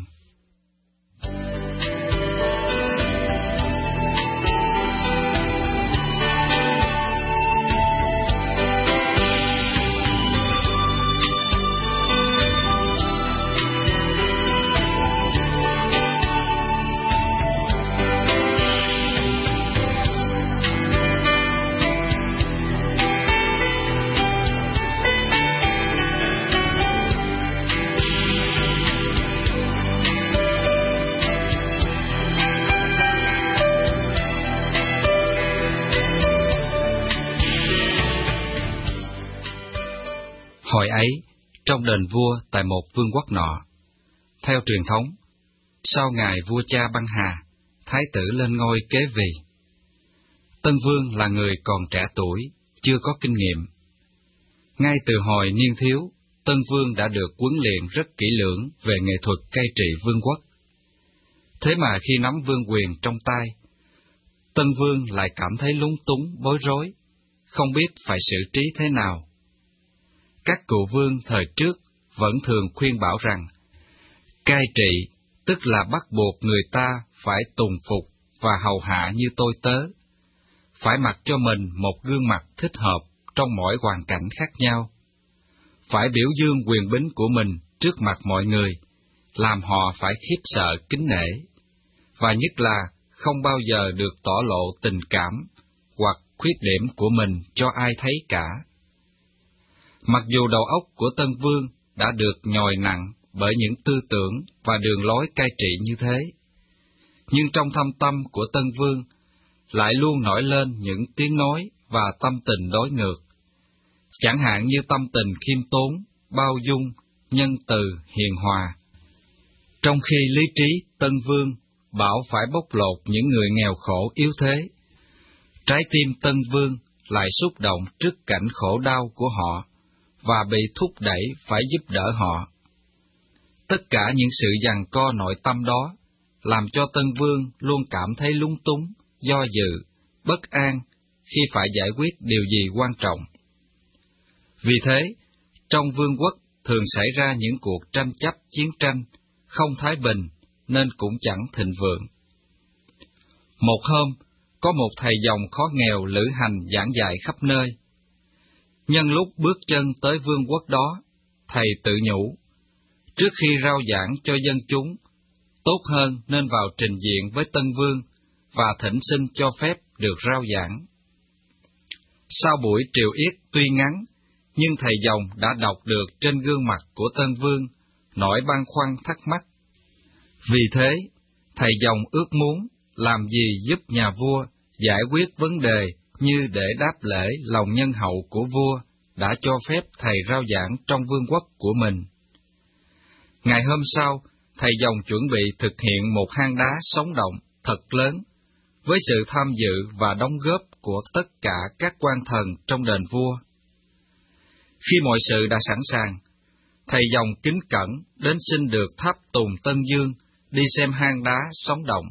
Hồi ấy, trong đền vua tại một vương quốc nọ, theo truyền thống, sau ngày vua cha băng hà, thái tử lên ngôi kế vị, Tân Vương là người còn trẻ tuổi, chưa có kinh nghiệm. Ngay từ hồi niên thiếu, Tân Vương đã được huấn luyện rất kỹ lưỡng về nghệ thuật cai trị vương quốc. Thế mà khi nắm vương quyền trong tay, Tân Vương lại cảm thấy lúng túng, bối rối, không biết phải xử trí thế nào. Các cụ vương thời trước vẫn thường khuyên bảo rằng, cai trị tức là bắt buộc người ta phải tùng phục và hầu hạ như tôi tớ, phải mặc cho mình một gương mặt thích hợp trong mỗi hoàn cảnh khác nhau, phải biểu dương quyền bính của mình trước mặt mọi người, làm họ phải khiếp sợ kính nể, và nhất là không bao giờ được tỏ lộ tình cảm hoặc khuyết điểm của mình cho ai thấy cả. Mặc dù đầu óc của Tân Vương đã được nhồi nặng bởi những tư tưởng và đường lối cai trị như thế, nhưng trong thâm tâm của Tân Vương lại luôn nổi lên những tiếng nói và tâm tình đối ngược, chẳng hạn như tâm tình khiêm tốn, bao dung, nhân từ, hiền hòa. Trong khi lý trí Tân Vương bảo phải bóc lột những người nghèo khổ yếu thế, trái tim Tân Vương lại xúc động trước cảnh khổ đau của họ và bị thúc đẩy phải giúp đỡ họ. Tất cả những sự giằng co nội tâm đó làm cho Tân Vương luôn cảm thấy lúng túng, do dự, bất an khi phải giải quyết điều gì quan trọng. Vì thế, trong vương quốc thường xảy ra những cuộc tranh chấp chiến tranh, không thái bình, nên cũng chẳng thịnh vượng. Một hôm, có một thầy dòng khó nghèo lữ hành giảng dạy khắp nơi. Nhân lúc bước chân tới vương quốc đó, thầy tự nhủ, trước khi rao giảng cho dân chúng, tốt hơn nên vào trình diện với Tân Vương và thỉnh xin cho phép được rao giảng. Sau buổi triều yết tuy ngắn, nhưng thầy dòng đã đọc được trên gương mặt của Tân Vương nỗi băn khoăn thắc mắc. Vì thế, thầy dòng ước muốn làm gì giúp nhà vua giải quyết vấn đề như để đáp lễ lòng nhân hậu của vua đã cho phép thầy rao giảng trong vương quốc của mình. Ngày hôm sau, thầy dòng chuẩn bị thực hiện một hang đá sống động thật lớn, với sự tham dự và đóng góp của tất cả các quan thần trong đền vua. Khi mọi sự đã sẵn sàng, thầy dòng kính cẩn đến xin được tháp tùng Tân Dương đi xem hang đá sống động.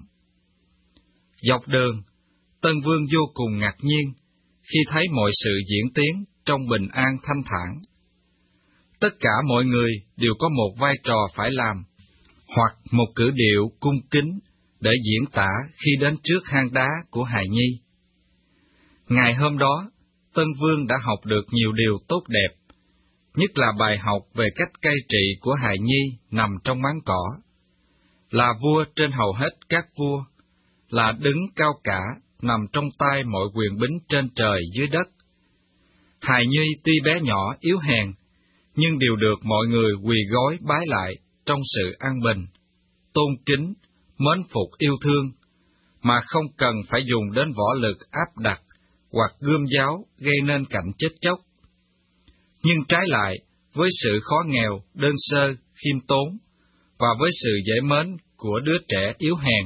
Dọc đường, Tân Vương vô cùng ngạc nhiên khi thấy mọi sự diễn tiến trong bình an thanh thản. Tất cả mọi người đều có một vai trò phải làm, hoặc một cử điệu cung kính để diễn tả khi đến trước hang đá của hài nhi. Ngày hôm đó, Tân Vương đã học được nhiều điều tốt đẹp, nhất là bài học về cách cai trị của hài nhi nằm trong máng cỏ, là vua trên hầu hết các vua, là đứng cao cả nằm trong tay mọi quyền bính trên trời dưới đất. Hài nhi tuy bé nhỏ yếu hèn, nhưng đều được mọi người quỳ gối bái lại trong sự an bình, tôn kính, mến phục yêu thương, mà không cần phải dùng đến võ lực áp đặt hoặc gươm giáo gây nên cảnh chết chóc. Nhưng trái lại, với sự khó nghèo, đơn sơ, khiêm tốn, và với sự dễ mến của đứa trẻ yếu hèn,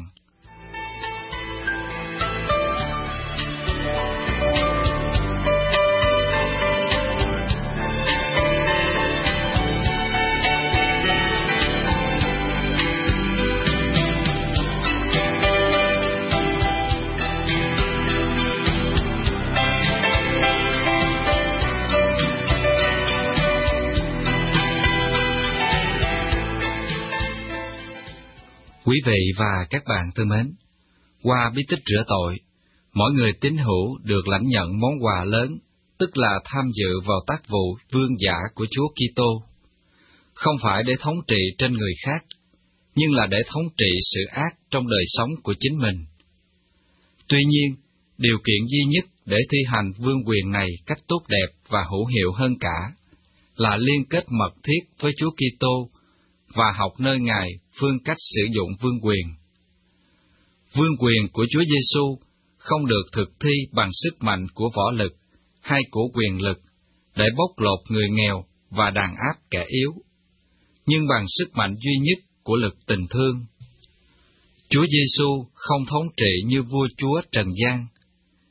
Quý vị và các bạn thân mến, qua bí tích rửa tội, mỗi người tín hữu được lãnh nhận món quà lớn, tức là tham dự vào tác vụ vương giả của Chúa Kitô, không phải để thống trị trên người khác, nhưng là để thống trị sự ác trong đời sống của chính mình. Tuy nhiên, điều kiện duy nhất để thi hành vương quyền này cách tốt đẹp và hữu hiệu hơn cả là liên kết mật thiết với Chúa Kitô và học nơi Ngài phương cách sử dụng vương quyền. Vương quyền của Chúa Giêsu không được thực thi bằng sức mạnh của võ lực hay của quyền lực để bóc lột người nghèo và đàn áp kẻ yếu, nhưng bằng sức mạnh duy nhất của lực tình thương. Chúa Giêsu không thống trị như vua chúa trần gian,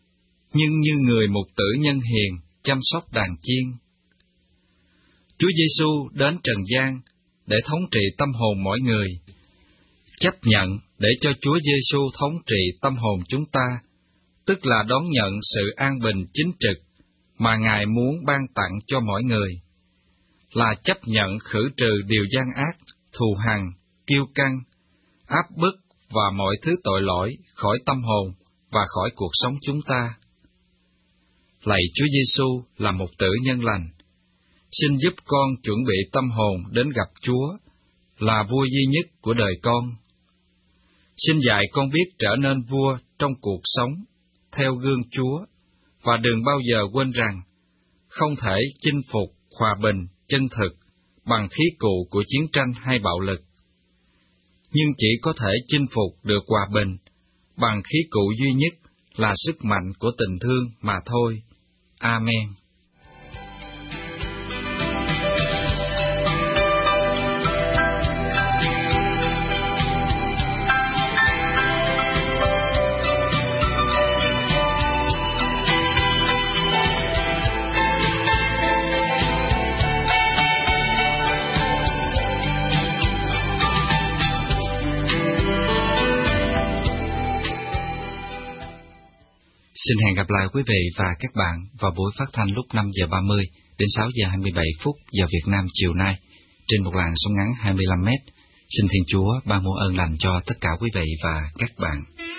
nhưng như người một tử nhân hiền chăm sóc đàn chiên. Chúa Giêsu đến trần gian để thống trị tâm hồn mỗi người. Chấp nhận để cho Chúa Giêsu thống trị tâm hồn chúng ta, tức là đón nhận sự an bình chính trực mà Ngài muốn ban tặng cho mỗi người, là chấp nhận khử trừ điều gian ác, thù hằn, kiêu căng, áp bức và mọi thứ tội lỗi khỏi tâm hồn và khỏi cuộc sống chúng ta. Lạy Chúa Giêsu là một tử nhân lành, xin giúp con chuẩn bị tâm hồn đến gặp Chúa, là vua duy nhất của đời con. Xin dạy con biết trở nên vua trong cuộc sống, theo gương Chúa, và đừng bao giờ quên rằng, không thể chinh phục hòa bình chân thực bằng khí cụ của chiến tranh hay bạo lực, nhưng chỉ có thể chinh phục được hòa bình bằng khí cụ duy nhất là sức mạnh của tình thương mà thôi. Amen. Xin hẹn gặp lại quý vị và các bạn vào buổi phát thanh lúc năm giờ ba mươi đến sáu giờ hai mươi bảy phút giờ Việt Nam chiều nay trên một làn sóng ngắn hai mươi lăm mét. Xin Thiên Chúa ban muôn ơn lành cho tất cả quý vị và các bạn.